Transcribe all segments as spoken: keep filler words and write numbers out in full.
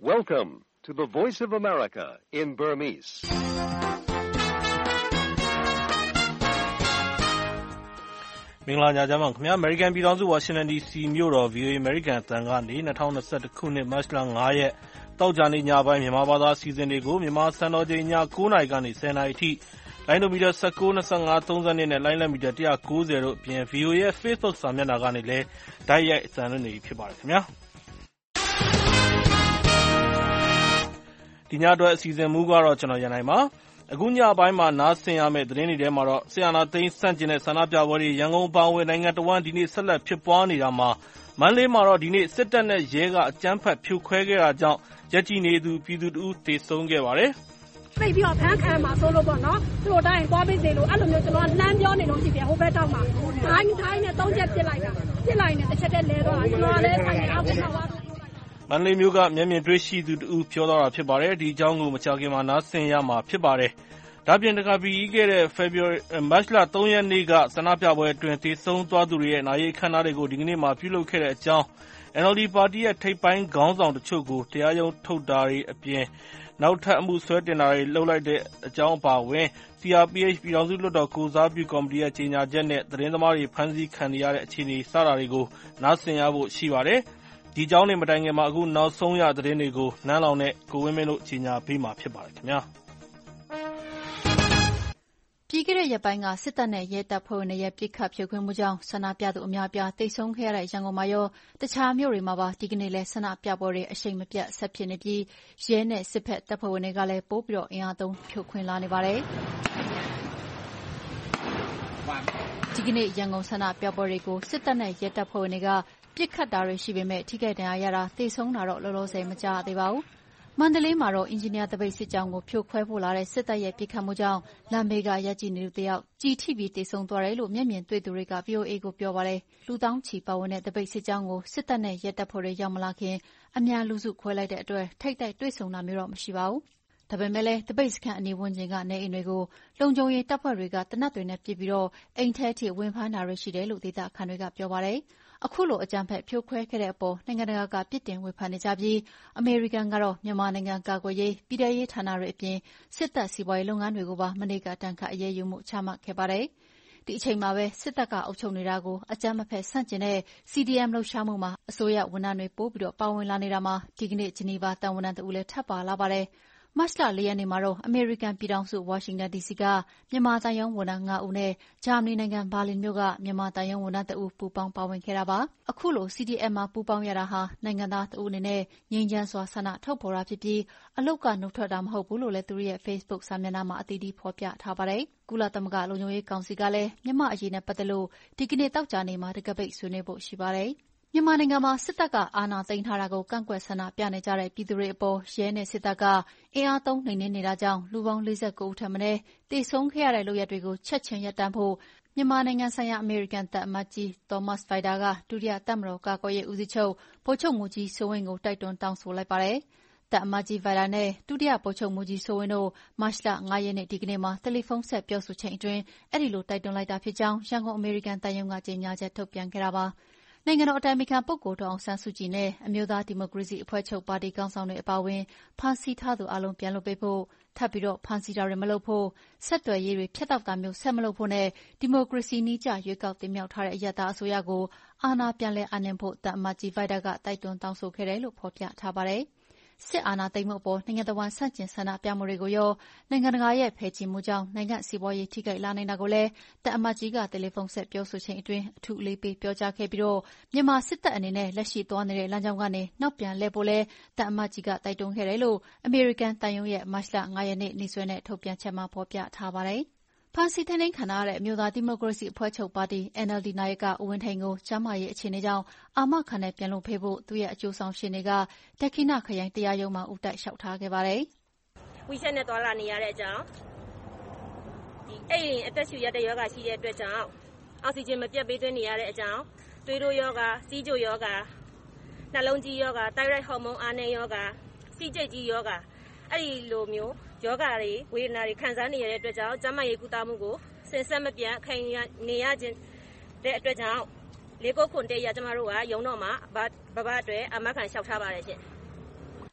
Welcome to the Voice of America in Burmese. ။မင်္ဂလာညချမ်းပါခင်ဗျာ။ American ပြည်ထောင်စု Washington ဒီ စီ မြို့တော် ဗွီအိုအေ American အသံကနေ၂၀၂၁ ခုနှစ် မတ်လ ၅ ရက်သောကြာနေ့ညပိုင်းမြန်မာဘာသာအစီအစဉ်တွေကိုမြန်မာစံတော်ချိန်ည၉ နာရီကနေ ၁၀ နာရီအထိလိုင်းဒိုမီတာ၁၉, ၂၅, ၃၂ နဲ့လိုင်းလက်မီတာ၁၉၀တို့အပြင် ဗွီအိုအေရဲ့ Facebook စာမျက်နှာကနေလည်းတိုက်ရိုက်အသံလွှင့်နေဖြစ်ပါတယ်ခင်ဗျာ။ဒီညအတွက်အစီအစဉ်မူကတော့ကျွန်တော်ရန်နိုင်ပါ။အခုညပိုင်းမှာနားဆင်ရမယ့်သတင်းတွေထဲမှာတော့ဆီယနာသိန်းစန့်ကျင်တဲ့ဆန္ဒပြပွဲတွေရန်ကုန်ပါဝင်နိုင်ငံတော်ဝန်ဒီနေ့ဆက်လက်ဖြစ်ပွားနေတာမှာမန္တလေးမှာတော့ဒီနေ့စစ်တပ်နဲ့ရဲကအကြမ်းဖက်ဖြိုခွဲခဲ့တာကြောင့်ရက်ကြီးနေသူပြည်သူတို့တေဆုံးခဲ့ပါတယ်။သိပြီးတော့ဖမ်းခံမှာဆိုလို့ပေါ့နော်။သူတို့တိုင်းသွားပြီးစေလို့အဲ့လိုမျိုးကျွန်တော်လှမ်းပြောနေလို့ရှိတယ်ဟိုဘက်တောက်မှာ။ဒိုင်းဒိုင်းနဲ့သုံးချက်ပြစ်လိုက်တာ။ပြစ်လိုက်နဲ့တစ်ချက်တည်းလဲတော့ကျွန်တော်လည်းဆိုင်အောက်ကထောက်သွားမန္တလေးမြို့ကမျက်မြင်တွေ့ရှိသူတူပြောသွားတာဖြစ်ပါတယ်။ဒီအကြောင်းကိုမကြာခင်မှာနားဆင်ရမှာဖြစ်ပါတယ်။ဒါပြင်တခါပြီးခဲ့တဲ့ February မတ်လ၃ရက်နေ့ကဆန္ဒပြပွဲအတွင်းသေဆုံးသွားသူတွေရဲ့နာရီအခမ်းအနားတွေကိုဒီကနေ့မှပြုလုပ်ခဲ့တဲ့အကြောင်း N L D ပါတီရဲ့ထိပ်ပိုင်းခေါင်းဆောင်တချို့ကိုတရားရုံးထုတ်တာတွေအပြင်နောက်ထပ်အမှုဆွဲတင်တာတွေလုပ်လိုက်တဲ့အကြောင်းအပါအဝင် C R P H ပြည်ထောင်စုလွှတ်တော်ကိုစားပြုကော်မတီရဲ့ကြေညာချက်နဲ့သတင်းသမားတွေဖမ်းဆီးခံနေရတဲ့အခြေအနေစတာတွေကိုနားဆင်ရဖို့ရှိပါတယ်။ဒီအကြောင်းတွေမတိုင်ခင်မှာအခုနောက်ဆုံးရသတင်းတွေကိုနန်းလောင်နဲ့ကိုဝင်းမင်းတို့ကြီးညာပေးမှာဖြစ်ပါတယ်ခင်ဗျာ။ပြီးခဲ့တဲ့ရက်ပိုင်းကစစ်တပ်နဲ့ရဲတပ်ဖွဲ့ဝင်တွေရဲ့ပစ်ခတ်ဖြိုခွင်းမှုကြောင့်ဆန္ဒပြသူအများအပြားတိတ်ဆုံးခဲ့ရတဲ့ရန်ကုန်မှာရောတခြားမြို့တွေမှာပါဒီကနေ့လဲဆန္ဒပြပွဲတွေအရှိန်မပြတ်ဆက်ဖြစ်နေပြီးရဲနဲ့စစ်ဖက်တပ်ဖွဲ့ဝင်တွေကလည်းပိုးပြီးတော့အင်အားသုံးဖြိုခွင်းလာနေပါတယ်။ဒီကနေ့ရန်ကုန်ဆန္ဒပြပွဲတွေကိုစစ်တပ်နဲ့ရဲတပ်ဖွဲ့ဝင်တွေကပစ်ခတ်တာတွေရှိပေမဲ့ထိခိုက်ဒဏ်ရာရတာတိတ်ဆုံးတာတော့လောလောဆယ်မကြားသေးပါဘူး။မန္တလေးမှာတော့အင်ဂျင်နီယာတပိတ်စစ်ကြောင်းကိုဖြိုခွဲဖို့လာတဲ့စစ်တပ်ရဲ့ပစ်ခတ်မှုကြောင့်လမ်းဘေးကရက်ကြီးနေသူတယောက်ကြီးထိပြီးတေဆုံးသွားတယ်လို့မျက်မြင်တွေ့သူတွေက V O A ကိုပြောပါတယ်။လူတောင်းချီပါဝင်တဲ့တပိတ်စစ်ကြောင်းကိုစစ်တပ်နဲ့ရဲတပ်ဖွဲ့တွေရောက်မလာခင်အများလူစုခွဲလိုက်တဲ့အတွက်ထိတ်တိုက်တွေ့ဆုံတာမျိုးတော့မရှိပါဘူး။ဒါပေမဲ့လည်းတပိတ်စခန်းအနီးဝန်းကျင်ကနေအိမ်တွေကိုလုံခြုံရေးတပ်ဖွဲ့တွေကတနက်တွေနဲ့ပစ်ပြီးတော့အိမ်ထဲထိဝင်ဖမ်းတာတွေရှိတယ်လို့ဒေသခံတွေကပြောပါတယ်။အခုလိုအကြမ်းဖက်ဖြိုခွဲခဲ့တဲ့အပေါ်နိုင်ငံတကာကပြစ်တင်ဝေဖန်နေကြပြီးအမေရိကန်ကတော့မြန်မာနိုင်ငံကာကွယ်ရေးပြည်ထရေးဌာနတွေအပြင်စစ်တပ်စီးပွားရေးလုပ်ငန်းတွေကိုပါမနေ့ကတန်ခတ်အရေးယူမှုချမှတ်ခဲ့ပါတယ်။ဒီအချိန်မှာပဲစစ်တပ်ကအုပ်ချုပ်နေတာကိုအကြမ်းမဖက်ဆန့်ကျင်တဲ့ C D M လှုပ်ရှားမှုမှာအစိုးရဝန်ထမ်းတွေပို့ပြီးတော့ပါဝင်လာနေတာမှာဒီကနေ့ဂျနီဗာတန်ဝန်ထမ်းတို့လည်းထပ်ပါလာပါတယ်။မတ်လ၄ရက်နေ့မှာတော့အမေရိကန်ပြည်ထောင်စုဝါရှင်တန်ဒီစီကမြန်မာတန်ယုံဝန်ထမ်း၅ဦးနဲ့ဂျာမနီနိုင်ငံဘာလင်မြို့ကမြန်မာတန်ယုံဝန်ထမ်းတအုပ်ပူးပေါင်းပါဝင်ခဲ့တာပါ။အခုလို C D M မှာပူးပေါင်းရတာဟာနိုင်ငံသားတအုပ်အနေနဲ့ငြိမ်းချမ်းစွာဆန္ဒထုတ်ဖော်တာဖြစ်ပြီးအလုတ်ကနှုတ်ထွက်တာမဟုတ်ဘူးလို့လည်းသူရဲ့ Facebook စာမျက်နှာမှာအသီးသီးဖော်ပြထားပါတယ်။ကုလသမဂ္ဂလုံခြုံရေးကောင်စီကလည်းမြန်မာအရေးနဲ့ပတ်သက်လို့ဒီကနေ့တောက်ကြနေမှာတကပိတ်ဆွေးနွေးဖို့ရှိပါတယ်။မြန်မာနိုင်ငံမှာစစ်တပ်ကအာဏာသိမ်းထားတာကိုကန့်ကွက်ဆန္ဒပြနေကြတဲ့ပြည်သူတွေအပေါ်ရဲနဲ့စစ်တပ်ကအင်အားသုံးနှိမ်နင်းနေတာကြောင့်လူပေါင်း၄၉ဦးထက်မနည်းတေဆုံးခဲ့ရတဲ့လုပ်ရပ်တွေကိုချက်ချင်းရပ်တန့်ဖို့မြန်မာနိုင်ငံဆိုင်ရာအမေရိကန်တပ်အမတ်ကြီး Thomas Vajda ကဒုတိယတပ်မတော်ကာကွယ်ရေးဦးစီးချုပ်ဗိုလ်ချုပ်မှူးကြီးစိုးဝင်းကိုတိုက်တွန်းတောင်းဆိုလိုက်ပါတယ်။တပ်အမတ်ကြီး Vajda နဲ့ဒုတိယဗိုလ်ချုပ်မှူးကြီးစိုးဝင်းတို့မတ်လ၅ရက်နေ့ဒီကနေ့မှာတယ်လီဖုန်းဆက်ပြောဆိုချိန်အတွင်းအဲ့ဒီလိုတိုက်တွန်းလိုက်တာဖြစ်ကြောင်းရန်ကုန်အမေရိကန်တပ်ရုံးကကြေညာချက်ထုတ်ပြန်ခဲ့တာပါ။နိုင်ငံတော်အတိုင်ပင်ခံပုဂ္ဂိုလ်ဒေါ်အောင်ဆန်းစုကြည်နဲ့အမျိုးသားဒီမိုကရေစီအဖွဲ့ချုပ်ပါတီခေါင်းဆောင်တွေအပါအဝင်ဖမ်းဆီးထားသူအလုံးပြန်လွှတ်ပေးဖို့ထပ်ပြီးတော့ဖမ်းဆီးတာတွေမလုပ်ဖို့ဆက်သွယ်ရေးတွေဖျက်တောက်တာမျိုးဆက်မလုပ်ဖို့နဲ့ဒီမိုကရေစီနည်းကျရွေးကောက်တင်မြှောက်ထားတဲ့အရပ်သားအစိုးရကိုအာဏာပြန်လည်အပ်နှင်းဖို့တပ်အမတ်ကြီးဗိုက်တာကတိုက်တွန်းတောင်းဆိုခဲ့တယ်လို့ဖော်ပြထားပါတယ်။စစ်အာဏာသိမ်းမှုအပေါ်နိုင်ငံတော်ဝန်ဆန့်ကျင်ဆန္ဒပြမှုတွေကိုရောနိုင်ငံတကာရဲ့ဖယ်ချီမှုကြောင့်နိုင်ငံစီးပွားရေးထိခိုက်လာနိုင်တာကိုလည်းတပ်အမတ်ကြီးကတယ်လီဖုန်းဆက်ပြောဆိုချိန်အတွင်းအထူးအလေးပေးပြောကြားခဲ့ပြီးတော့မြန်မာစစ်တပ်အနေနဲ့လက်ရှိသွားနေတဲ့လမ်းကြောင်းကနေနောက်ပြန်လှည့်ဖို့လည်းတပ်အမတ်ကြီးကတိုက်တွန်းခဲ့တယ်လို့အမေရိကန်တန်ယုံရဲ့မတ်လ၅ရက်နေ့နေ့စွဲနဲ့ထုတ်ပြန်ချက်မှာဖော်ပြထားပါတယ်။ဖမ်းဆီးထိန်းသိမ်းခံထားရတဲ့အမျိုးသားဒီမိုကရေစီအဖွဲ့ချုပ်ပါတီ N L D နာယကဦးဝင်းထိန်ကိုကျန်းမာရေးအခြေအနေကြောင့်အာမခံနဲ့ပြန်လွှတ်ပေးဖို့သူ့ရဲ့အကျိုးဆောင်ရှေ့နေကဒက္ခိဏခရိုင်တရားရုံးမှာဦးတိုက်လျှောက်ထားခဲ့ပါတယ်။ဝီချက်နဲ့သွားလာနေရတဲ့အကြောင်းဒီအဲ့ရင်အသက်ရှူရတဲ့ယောဂရှိတဲ့အတွက်ကြောင့်အောက်ဆီဂျင်မပြတ်ပေးသွင်းနေရတဲ့အကြောင်းသွေးတိုးယောဂစီးကျိုယောဂနှလုံးကြီးယောဂသိုင်းရိုက်ဟော်မုန်းအားနည်းယောဂစီးကျိတ်ကြီးယောဂအဲ့ဒီလိုမျိုးယောဂတွေဝေဒနာတွေခံစားနေရတဲ့အတွက်ကြောင့်ကျန်းမာရေးကုသမှုကိုစင်ဆက်မပြတ်ခံနေရခြင်းတဲ့အတွက်ကြောင့်လေးကိုခွန်တဲ့ရကျမတို့ကရုံတော့မှာဘဘအတွက်အမခံလျှောက်ထားပါတယ်ရှင်။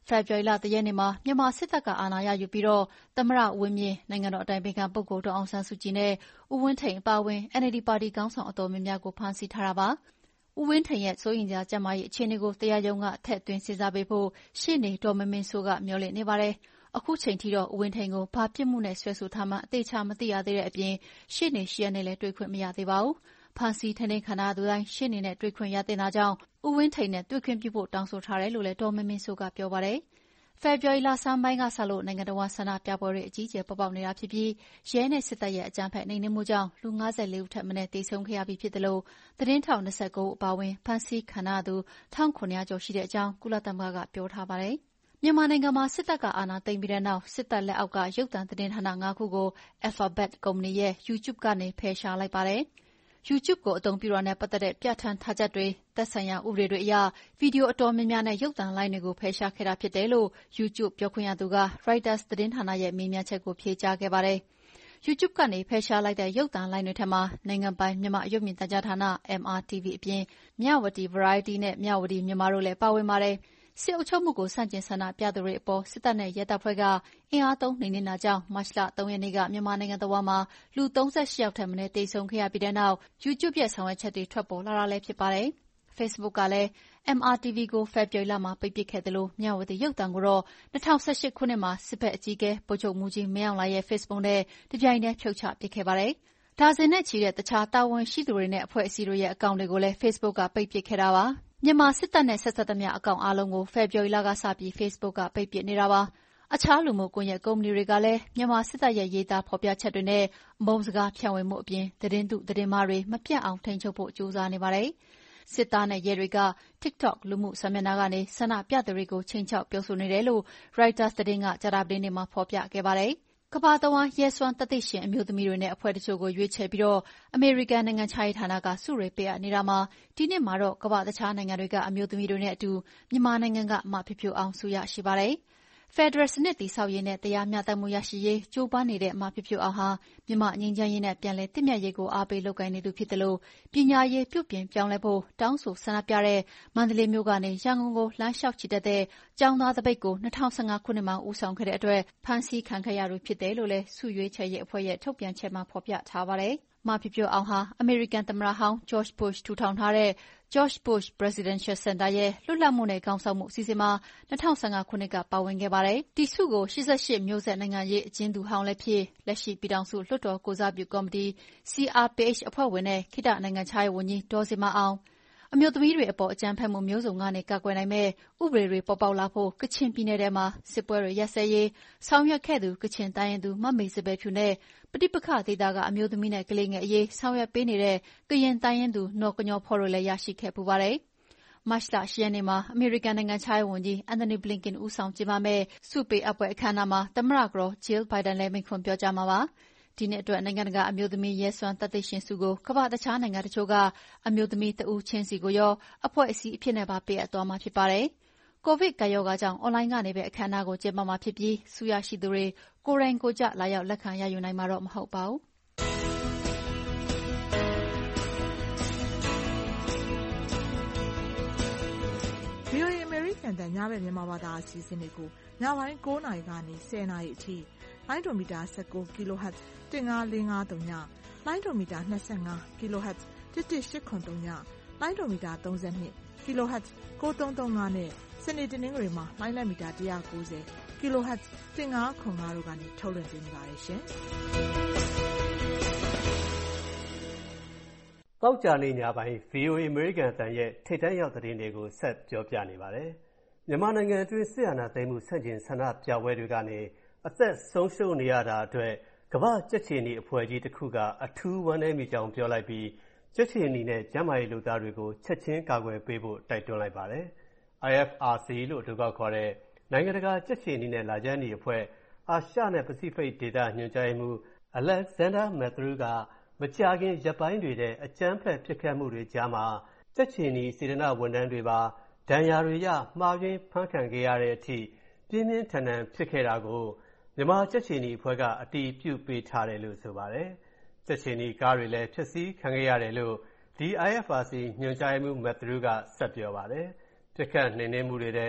ဖေဖော်ဝါရီလတရက်နေ့မှာမြန်မာစစ်တပ်ကအာဏာရယူပြီးတော့သမ္မတဦးဝင်းမြင့်နိုင်ငံတော်အတိုင်ပင်ခံပုဂ္ဂိုလ်ဒေါ်အောင်ဆန်းစုကြည်နဲ့ဦးဝင်းထိန်အပါအဝင် အန်အယ်လ်ဒီ ပါတီခေါင်းဆောင်အတော်များများကိုဖမ်းဆီးထားတာပါ။ဦးဝင်းထိန်ရဲ့စိုးရိမ်စရာကျန်းမာရေးအခြေအနေကိုတရားရုံးကထည့်သွင်းစဉ်းစားပေးဖို့ရှေ့နေဒေါ်မင်းမင်းစိုးကမျှော်လင့်နေပါတယ်။အခုချိန်ထိတော့ဦးဝင်းထိန်ကိုဘာပြစ်မှုနဲ့ဆွဲဆိုထားမှအသေးချာမသိရသေးတဲ့အပြင်ရှေ့နေရှီယာနဲ့လည်းတွေ့ခွင့်မရသေးပါဘူး။ဖမ်းဆီးထိန်းသိမ်းခံထားရသူတိုင်းရှေ့နေနဲ့တွေ့ခွင့်ရတဲ့ကြောင့်ဦးဝင်းထိန်နဲ့တွေ့ခွင့်ပြုဖို့တောင်းဆိုထားတယ်လို့လည်းဒေါ်မင်းမင်းစိုးကပြောပါတယ်။ဖေဖော်ဝါရီလဆန်းပိုင်းကစလို့နိုင်ငံတော်ဆန္ဒပြပွဲတွေအကြီးအကျယ်ပေါ်ပေါက်နေတာဖြစ်ပြီးရဲနဲ့စစ်တပ်ရဲ့အကြမ်းဖက်နှိမ်နင်းမှုကြောင့်လူ၅၄ဦးထက်မနည်းသေဆုံးခဲ့ရပြီးဖြစ်တယ်လို့သတင်းထောက်၂၉ဦးအပါအဝင်ဖမ်းဆီးခံရသူ၁၇၀၀ကျော်ရှိတဲ့အကြောင်းကုလသမဂ္ဂကပြောထားပါတယ်။မြန်မာနိုင်ငံမှာစစ်တပ်ကအာဏာသိမ်းပြီးတဲ့နောက်စစ်တပ်လက်အောက်ကရုပ်သံသတင်းဌာန၅ခုကို Alphabet ကုမ္ပဏီရဲ့ YouTube ကနေဖယ်ရှားလိုက်ပါတယ်။ YouTube ကိုအသုံးပြုတာနဲ့ပတ်သက်တဲ့ပြဋ္ဌာန်းထားချက်တွေသက်ဆိုင်ရာဥပဒေတွေအရဗီဒီယိုအတော်များများနဲ့ရုပ်သံလိုင်းတွေကိုဖယ်ရှားခဲ့တာဖြစ်တယ်လို့ YouTube ပြောခွင့်ရသူက Reuters သတင်းဌာနရဲ့မေးမြန်းချက်ကိုဖြေကြားခဲ့ပါတယ်။ YouTube ကနေဖယ်ရှားလိုက်တဲ့ရုပ်သံလိုင်းတွေထဲမှာနိုင်ငံပိုင်မြန်မာရုပ်မြင်သံကြားဌာန M R T V အပြင်မြဝတီ Variety နဲ့မြဝတီမြန်မာတို့လည်းပါဝင်ပါတယ်။စစ်အုပ်ချုပ်မှုကိုဆန့်ကျင်ဆန္ဒပြသူတွေအပေါ်စစ်တပ်နဲ့ရဲတပ်ဖွဲ့ကအင်အားသုံးနှိမ်နင်းတာကြောင့်မတ်လ၃ရက်နေ့ကမြန်မာနိုင်ငံတဝန်းမှာလူ၃၈ယောက်ထက်မနည်းသေဆုံးခဲ့ရပြီးတဲ့နောက် YouTube ရဲ့ဆောင်ရွက်ချက်တွေထွက်ပေါ်လာတာလည်းဖြစ်ပါတယ်။ Facebook ကလည်း M R T V ကိုဖေဖော်ဝါရီလမှာပိတ်ပစ်ခဲ့သလိုမြဝတီရုပ်သံကိုတော့၂၀၁၈ခုနှစ်မှာစစ်ဘက်အကြီးအကဲဗိုလ်ချုပ်မှူးကြီးမင်းအောင်လှိုင်ရဲ့ Facebook နဲ့တပြိုင်တည်းဖြုတ်ချပစ်ခဲ့ပါတယ်။ဒါဇင်နဲ့ချီတဲ့တခြားတာဝန်ရှိသူတွေနဲ့အဖွဲ့အစည်းတွေရဲ့အကောင့်တွေကိုလည်း Facebook ကပိတ်ပစ်ခဲ့တာပါ။မြန်မာစစ်တပ်နဲ့ဆက်စပ်သမျှအကောင့်အားလုံးကိုဖေဖော်ဝါရီလကစပြီး Facebook ကပိတ်ပစ်နေတာပါ။အခြားလူမှုကွန်ရက်ကုမ္ပဏီတွေကလည်းမြန်မာစစ်တပ်ရဲ့ရေးသားဖော်ပြချက်တွေနဲ့အမုန်းစကားဖြန့်ဝေမှုအပြင်သတင်းတုသတင်းမှားတွေမပြတ်အောင်ထိန်းချုပ်ဖို့ကြိုးစားနေပါတယ်။စစ်သားနဲ့ရဲတွေက TikTok လူမှုစာမျက်နှာကနေဆန္ဒပြသူတွေကိုခြိမ်းခြောက်ပြောဆိုနေတယ်လို့ Reuters သတင်းကကြာသပတေးနေ့မှာဖော်ပြခဲ့ပါတယ်။ကမ္ဘာတဝန်းရဲစွမ်းသတ္တိရှင်အမျိုးသမီးတွေနဲ့အဖွဲ့တချို့ကိုရွေးချယ်ပြီးတော့အမေရိကန်နိုင်ငံခြားရေးဌာနကဆုတွေပေးအပ်နေတာမှာဒီနှစ်မှာတော့ကမ္ဘာတခြားနိုင်ငံတွေကအမျိုးသမီးတွေနဲ့အတူမြန်မာနိုင်ငံကမဖြိုးဖြိုးအောင်ဆုရရှိပါတယ်။ဖက်ဒရယ်စနစ်တည်ဆောက်ရေးနဲ့တရားမျှတမှုရရှိရေးကြိုးပမ်းနေတဲ့မဖြိုးဖြိုးအောင်ဟာမြန်မာငြိမ်းချမ်းရေးနဲ့ပြန်လည်သင့်မြတ်ရေးကိုအားပေးလုပ်ကိုင်နေသူဖြစ်တယ်လို့ပညာရေးပြုပြင်ပြောင်းလဲဖို့တောင်းဆိုဆန္ဒပြတဲ့မန္တလေးမြို့ကနေရန်ကုန်ကိုလမ်းလျှောက်ချီတက်တဲ့ကျောင်းသားသပိတ်ကို၂၀၁၅ခုနှစ်မှာဦးဆောင်ခဲ့တဲ့အတွက်ဖမ်းဆီးခံခဲ့ရသူဖြစ်တယ်လို့လည်းဆုရွေးချယ်ရေးအဖွဲ့ရဲ့ထုတ်ပြန်ချက်မှာဖော်ပြထားပါတယ်။မဖြိုးဖြိုးအောင်ဟာအမေရိကန်သမ္မတဟောင်း George Bush ထူထောင်ထားတဲ့ George Bush Presidential Center ရဲ့လွတ်လပ်မှုနဲ့ခေါင်းဆောင်မှုအစီအစဉ်မှာ၂၀၁၅ခုနှစ်ကပါဝင်ခဲ့ပါတယ်။ဒီဆုကို၈၈မျိုးဆက်နိုင်ငံရေးအကျဉ်းသူဟောင်းလည်းဖြစ်လက်ရှိပြည်ထောင်စုလွှတ်တော်ကိုယ်စားပြုကော်မတီ C R P H အဖွဲ့ဝင်နဲ့ခေတ္တနိုင်ငံခြားရေးဝန်ကြီးဒေါ်ဇင်မာအောင်အမျိုးသမီးတွေအပေါ်အကြမ်းဖက်မှုမျိုးစုံကနေကာကွယ်နိုင်မဲ့ဥပဒေတွေပေါ်ပေါက်လာဖို့ကချင်ပြည်နယ်ထဲမှာစစ်ပွဲတွေရပ်စဲရေးဆောင်ရွက်ခဲ့သူကချင်တိုင်းရင်းသူမမေစပယ်ဖြူနဲ့ပဋိပက္ခဒေသကအမျိုးသမီးနဲ့ကလေးငယ်အရေးဆောင်ရွက်ပေးနေတဲ့ကရင်တိုင်းရင်းသူနော်ကညောဖော်တို့လည်းရရှိခဲ့ပူပါတယ်။မတ်လ၈ရက်နေ့မှာအမေရိကန်နိုင်ငံခြားရေးဝန်ကြီးအန်ထိုနီဘလင်ကန်ဦးဆောင်ကျင်းပမဲ့ဆုပေးအပ်ပွဲအခမ်းအနားမှာသမ္မတကတော်ဂျီလ်ဘိုင်ဒန်လည်းမိန့်ခွန်းပြောကြားမှာပါ။ဒီနှစ်အတွက်နိုင်ငံတကာအမျိုးသမီးရဲစွမ်းသတ္တိရှင်ဆုကိုကမ္ဘာတခြားနိုင်ငံတချို့ကအမျိုးသမီးတဦးချင်းစီကိုရောအဖွဲ့အစည်းအဖြစ်နဲ့ပါပေးအပ်သွားမှာဖြစ်ပါတယ်။ကိုဗစ်ကပ်ရောဂါကြောင့်အွန်လိုင်းကနေပဲအခမ်းအနားကိုကျင်းပမှာဖြစ်ပြီးဆုရရှိသူတွေကိုယ်တိုင်ကိုယ်ကျလာရောက်လက်ခံရယူနိုင်မှာတော့မဟုတ်ပါဘူး။ဗွီအိုအေ American တန်ညဘက်မြန်မာဘာသာအစီအစဉ်တွေကိုညပိုင်း၉နာရီကနေ၁၀နာရီအထိလိုင်းဒိုမီတာ၁၉ kHz ၁၅၄၅၃ညလိုင်းဒိုမီတာ၂၅ kHz ၁၁၈၇၃ညလိုင်းဒိုမီတာ၃၂ kHz ၉၃၃၅နဲ့စနေတနင်္ဂနွေမှာလိုင်းလက်မီတာ၁၉၀ kHz ၁၅၇၅တို့ကနေထုတ်လွှင့်ပေးနေပါတယ်ရှင်။တောက်ကြနေညပိုင်း ဗီအိုအေ American အသံရဲ့ထိပ်တန်းရောက်သတင်းတွေကိုဆက်ပြောပြနေပါတယ်။မြန်မာနိုင်ငံအတွင်းစစ်အာဏာသိမ်းမှုဆန့်ကျင်ဆန္ဒပြပွဲတွေကနေအသက်ဆုံးရှုံးနေရတာအတွက်ကမ္ဘာကြက်ခြေနီအဖွဲ့ကြီးတစ်ခုကအထူးဝမ်းနည်းမိကြောင်းပြောလိုက်ပြီးကြက်ခြေနီနဲ့ကျန်းမာရေးလုပ်သားတွေကိုချက်ချင်းကာကွယ်ပေးဖို့တိုက်တွန်းလိုက်ပါတယ်။ I F R C လို့အတိုကောက်ခေါ်တဲ့နိုင်ငံတကာကြက်ခြေနီနဲ့လာကြမ်းနီအဖွဲ့အာရှနဲ့ပစိဖိတ်ဒေသညွှန်ကြားရေးမှူး Alexander Matthew ကမကြာခင်ရက်ပိုင်းတွေထဲအကြမ်းဖက်ပစ်ခတ်မှုတွေကြားမှာကြက်ခြေနီစေတနာဝန်ထမ်းတွေပါဒဏ်ရာတွေရမှားယွင်းဖမ်းခံခဲ့ရတဲ့အထိပြင်းပြင်းထန်ထန်ဖြစ်ခဲ့တာကိုမြန်မာကြက်ခြေနီအဖွဲ့ကအတည်ပြုပေးထားတယ်လို့ဆိုပါတယ်။ကြက်ခြေနီကားတွေလည်းဖျက်ဆီးခံခဲ့ရတယ်လို့ဒီ I F R C ညွှန်ကြားရေးမှူး Matthew ကဆက်ပြောပါတယ်။ပြစ်ခတ်နှိမ်နင်းမှုတွေထဲ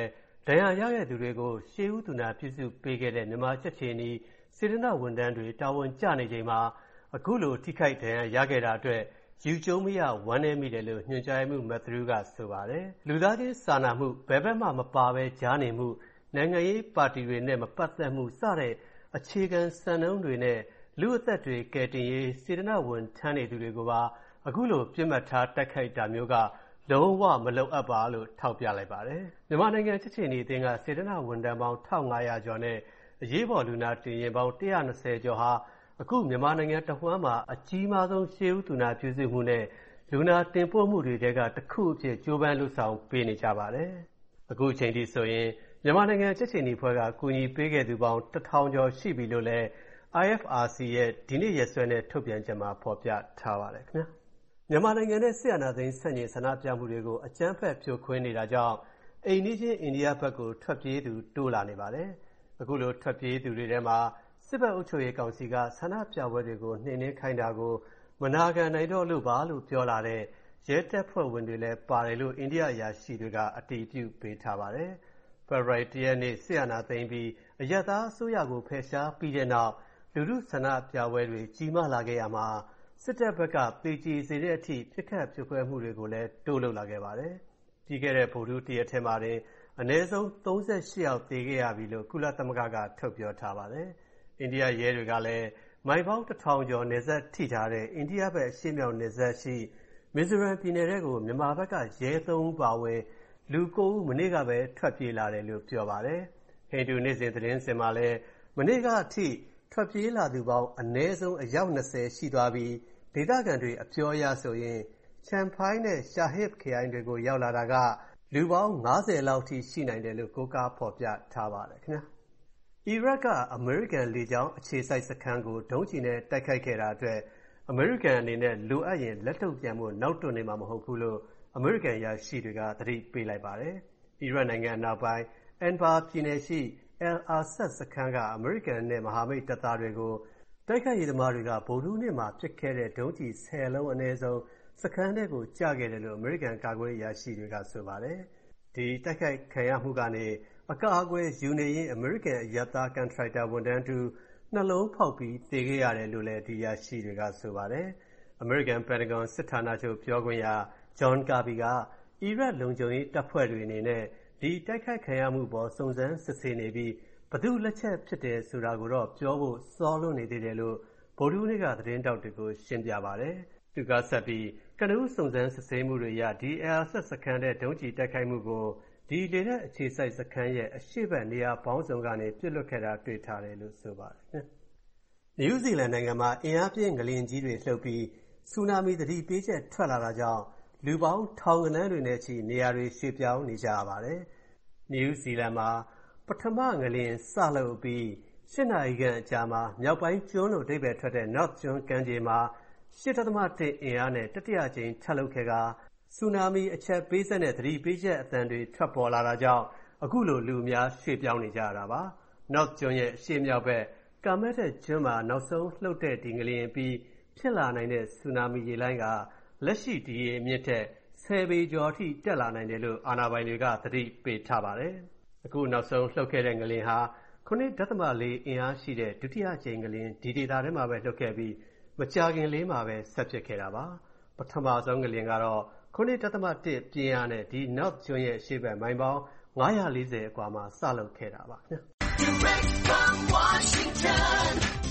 ဒဏ်ရာရခဲ့သူတွေကိုရှေးဦးသူနာပြုစုပေးခဲ့တဲ့မြန်မာကြက်ခြေနီစေတနာဝန်ထမ်းတွေတာဝန်ကျနေချိန်မှာအခုလိုထိခိုက်ဒဏ်ရာရခဲ့တာအတွက်ယူကျုံမရဝမ်းနည်းမိတယ်လို့ညွှန်ကြားမှုမက်သရူးကဆိုပါတယ်လူသားချင်းစာနာမှုဘယ်ဘက်မှမပါဘဲကြားနေမှုနိုင်ငံရေးပါတီတွေနဲ့မပတ်သက်မှုစတဲ့အခြေခံစံနှုန်းတွေနဲ့လူအသက်တွေကယ်တင်ရေးစေတနာဝန်ထမ်းနေသူတွေကိုပါအခုလိုပြစ်မှတ်ထားတိုက်ခိုက်တာမျိုးကလုံးဝမလုံအပ်ပါလို့ထောက်ပြလိုက်ပါတယ်မြန်မာနိုင်ငံချစ်ချင်နေအသင်းကစေတနာဝန်ထမ်းပေါင်းတစ်ထောင်ငါးရာကျော်နဲ့အရေးပေါ်လူနာတင်ရင်ပေါင်းတစ်ရာ၂၀ကျော်ဟာအခုမြန်မာနိုင်ငံတဝှမ်းမှာအကြီးမားဆုံးရှေးဦးသူနာပြုစုမှုနဲ့လူနာတင်ပို့မှုတွေကတစ်ခုအဖြစ်ကြိုးပမ်းလှုပ်ဆောင်ပေးနေကြပါတယ်အခုအချိန်ထိဆိုရင်မြန်မာနိုင်ငံချစ်ချင်နေဖွဲ့ကကူညီပေးခဲ့သူပေါင်းတစ်ထောင်ကျော်ရှိပြီလို့လည်း I F R C ရဲ့ဒီနေ့ရက်စွဲနဲ့ထုတ်ပြန်ချက်မှာဖော်ပြထားပါတယ်ခင်ဗျာမြန်မာနိုင်ငံနဲ့ဆီယနာသိန်းဆန့်ကျင်ဆန္ဒပြမှုတွေကိုအကြမ်းဖက်ဖြိုခွင်းနေတာကြောင့်အိမ်နီးချင်းအိန္ဒိယဘက်ကိုထွက်ပြေးသူတိုးလာနေပါတယ်အခုလိုထွက်ပြေးသူတွေထဲမှာစစ်ဘက်အုပ်ချုပ်ရေးကောင်စီကဆန္ဒပြပွဲတွေကိုနှိမ်နင်းခိုင်းတာကိုမနာခံနိုင်တော့လို့ပါလို့ပြောလာတဲ့ရဲတပ်ဖွဲ့ဝင်တွေလည်းပါတယ်လို့အိန္ဒိယအရာရှိတွေကအတည်ပြုပေးထားပါတယ်ဖေဖော်ဝါရီလတစ်ရက်နေ့ဆီယနာသိန်းပြီးအရက်သားအစိုးရကိုဖယ်ရှားပြီးတဲ့နောက်လူထုဆန္ဒပြပွဲတွေကြီးမားလာခဲ့ရမှာစစ်တပ်ဘက်ကပေကြီးစေတဲ့အထိပြစ်ခတ်ဖြိုခွဲမှုတွေကိုလည်းတိုးလုပ်လာခဲ့ပါတယ်။ပြီးခဲ့တဲ့ဗုဒ္ဓဟူးတရက်ထဲမှာတင်အနည်းဆုံးသုံးဆယ့်ရှစ်ယောက်သေခဲ့ရပြီလို့ကုလသမဂ္ဂကထုတ်ပြောထားပါတယ်။အိန္ဒိယရဲတွေကလည်းမိုင်ပေါင်းတစ်ထောင်ကျော်နယ်စပ်ထိထားတဲ့အိန္ဒိယဘက်အရှေ့မြောက်နယ်စပ်ရှိမီဇိုရမ်ပြည်နယ်ကိုမြန်မာဘက်ကရဲသုံးဦးပါဝင်လူကိုးဦးမနေ့ကပဲထွက်ပြေးလာတယ်လို့ပြောပါတယ်။ဟိန္ဒူနေ့စဉ်သတင်းစင်မှာလည်းမနေ့ကအထိထွက်ပြေးလာသူပေါင်းအနည်းဆုံးအယောက်၂၀ရှိသွားပြီးဒေသခံတွေအပြောအရဆိုရင်ချမ်ဖိုင်းနဲ့ရှာဟစ်ခရိုင်တွေကိုရောက်လာတာကလူပေါင်း၅၀လောက်ထိရှိနိုင်တယ်လို့ကိုးကားဖော်ပြထားပါတယ်ခင်ဗျာအီရတ်ကအမေရိကန်လေကြောင်းအခြေစိုက်စခန်းကိုဒုံးကျည်နဲ့တိုက်ခိုက်ခဲ့တာအတွက်အမေရိကန်အနေနဲ့လိုအပ်ရင်လက်တုံ့ပြန်ဖို့နောက်တွန့်နေမှာမဟုတ်ဘူးလို့အမေရိကန်ရရှိတွေကသတိပေးလိုက်ပါတယ်အီရတ်နိုင်ငံအနောက်ပိုင်းအန်ဘာပြည်နယ်ရှိအယ်အာဆတ်စခန်းကအမေရိကန်နဲ့မဟာမိတ်တပ်သားတွေကိုတိုက်ခိုက်ရေးသမားတွေကဗုဒ္ဓဟူးနေ့မှာပစ်ခဲ့တဲ့ဒုံးကျည်ဆယ်လုံးအနည်းဆုံးစခန်းထဲကိုကျခဲ့တယ်လို့အမေရိကန်ကာကွယ်ရေးအရာရှိတွေကဆိုပါတယ်ဒီတိုက်ခိုက်ခံရမှုကနေအကာအကွယ်ယူနေရင်အမေရိကန်အရပ်သားကန်ထရိုက်တာဝန်ထမ်းတူနှလုံးဖောက်ပြီးသေခဲ့ရတယ်လို့လည်းဒီအရာရှိတွေကဆိုပါတယ်အမေရိကန်ပန်တဂွန်စစ်ဌာနချုပ်ပြောခွင့်ရဂျွန်ကာဘီကအီရတ်လုံခြုံရေးတပ်ဖွဲ့တွေအနေနဲ့ဒီတိုက်ခိုက်ခံရမှုပေါ်စုံစမ်းစစ်ဆေးနေပြီးဘယ်သူလက်ချက်ဖြစ်တယ်ဆိုတာကိုတော့ပြောဖို့စောလွန်းနေသေးတယ်လို့ဗုဒ္ဓဟူးနေ့ကသတင်းတောက်တွေကိုရှင်းပြပါတယ်သူကဆက်ပြီးကနဦးစုံစမ်းစစ်ဆေးမှုတွေအရဒီအယ်ဆက်စခန်းတဲ့ဒုံးကျည်တိုက်ခိုက်မှုကိုဒီလေတဲ့အခြေစိုက်စခန်းရဲ့အရှိတ်နေရာပေါင်းစုံကနေပြစ်လွတ်ခဲ့တာတွေ့ထားတယ်လို့ဆိုပါတယ်နယူးဇီလန်နိုင်ငံမှာအင်အားပြင်းငလျင်ကြီးတွေလှုပ်ပြီးဆူနာမီသတိပေးချက်ထွက်လာတာကြောင့်လူပေါင်းထောင်ဂဏန်းတွေနဲ့ချီနေရာတွေရွှေ့ပြောင်းနေကြရပါတယ်နယူးဇီလန်မှာပထမငလျင်စလှုပ်ပြီးရှစ်နာရီခန့်အကြာမှာမြောက်ပိုင်းကျွန်းလို့အဓိပ္ပာယ်ထွက်တဲ့ North ကျွန်းကမ်းခြေမှာရှစ်ဒသမ တစ်အင်အားနဲ့တတိယကြိမ်ထပ်လှုပ်ခဲ့ကဆူနာမီအချက်ပေးဆက်တဲ့သတိပေးချက်အသံတွေထွက်ပေါ်လာတာကြောင့်အခုလိုလူအများရွှေ့ပြောင်းနေကြရတာပါ North ကျွန်းရဲ့အရှေ့မြောက်ဘက်ကာမက်တဲ့ကျွန်းမှာနောက်ဆုံးလှုပ်တဲ့ဒီငလျင်ပြီးဖြစ်လာနိုင်တဲ့ဆူနာမီရေလှိုင်းကလက်ရှိဒီရေအမြင့်ထက်ဆယ်ပေကျော်အထိတက်လာနိုင်တယ်လို့အာဏာပိုင်တွေကသတိပေးထားပါတယ်အခုနောက်ဆုံးလှုပ်ခဲ့တဲ့ငလျင်ဟာခုနှစ်ဒသမလေးအင်အားရှိတဲ့ဒုတိယကြိမ်ငလျင်ဒီဒေသထဲမှာပဲလှုပ်ခဲ့ပြီးမကြာခင်လေးမှာပဲဆက်ဖြစ်ခဲ့တာပါပထမဆုံးငလျင်ကတော့ခုနှစ်ဒသမတစ်ပြင်းအားနဲ့ဒီ North ကျွန်းရဲ့အရှေ့ဘက်မိုင်ပေါင်း၅၄၀အကွာမှာစလှုပ်ခဲ့တာပါခင်ဗျ Direct from Washington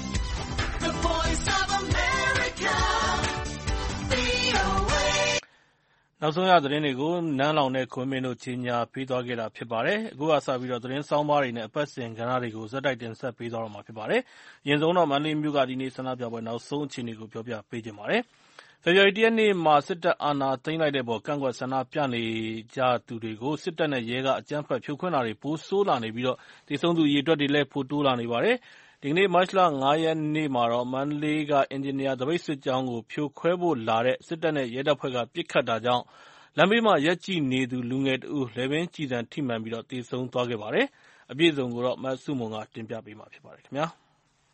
The Voice of Americaဗွီအိုအေနောက်ဆုံးရသတင်းတွေကိုနန်းလောင်နဲ့ခွန်းမင်းတို့ကြီးညာပေးသွားခဲ့တာဖြစ်ပါတယ်။အခုကစပြီးတော့သတင်းဆောင်းပါးတွေနဲ့အပတ်စဉ်ကဏ္ဍတွေကိုဇက်တိုက်တင်ဆက်ပေးသွားတော့မှာဖြစ်ပါတယ်။အရင်ဆုံးတော့မန္တလေးမြို့ကဒီနေ့ဆန္ဒပြပွဲနောက်ဆုံးအခြေအနေကိုပြောပြပေးခြင်းပါတယ်။ဖေဖော်ဝါရီလတစ်ရက်နေ့မှာစစ်တပ်အာဏာသိမ်းလိုက်တဲ့ပေါ်ကန့်ကွက်ဆန္ဒပြနေကြသူတွေကိုစစ်တပ်နဲ့ရဲကအကြမ်းဖက်ဖြိုခွင်းတာတွေပိုဆိုးလာနေပြီးတော့တည်ဆုံသူအရေအတွက်တွေလည်းပိုတိုးလာနေပါတယ်။ဒီကနေ့မတ်လငါးရက်နေ့မှာတော့မန္တလေးကအင်ဂျင်နီယာသပိတ်စစ်ကြောင်းကိုဖြိုခွဲဖို့လာတဲ့စစ်တပ်နဲ့ရဲတပ်ဖွဲ့ကပစ်ခတ်တာကြောင့်လမ်းဘေးမှာရပ်ကြည့်နေသူလူငယ်တဦးလည်ပင်းကျည်ဆံထိမှန်ပြီးတော့သေဆုံးသွားခဲ့ပါတယ်။အပြည့်အစုံကိုတော့မဆုမွန်ကတင်ပြပေးမှာဖြစ်ပါတယ်ခင်ဗျာ။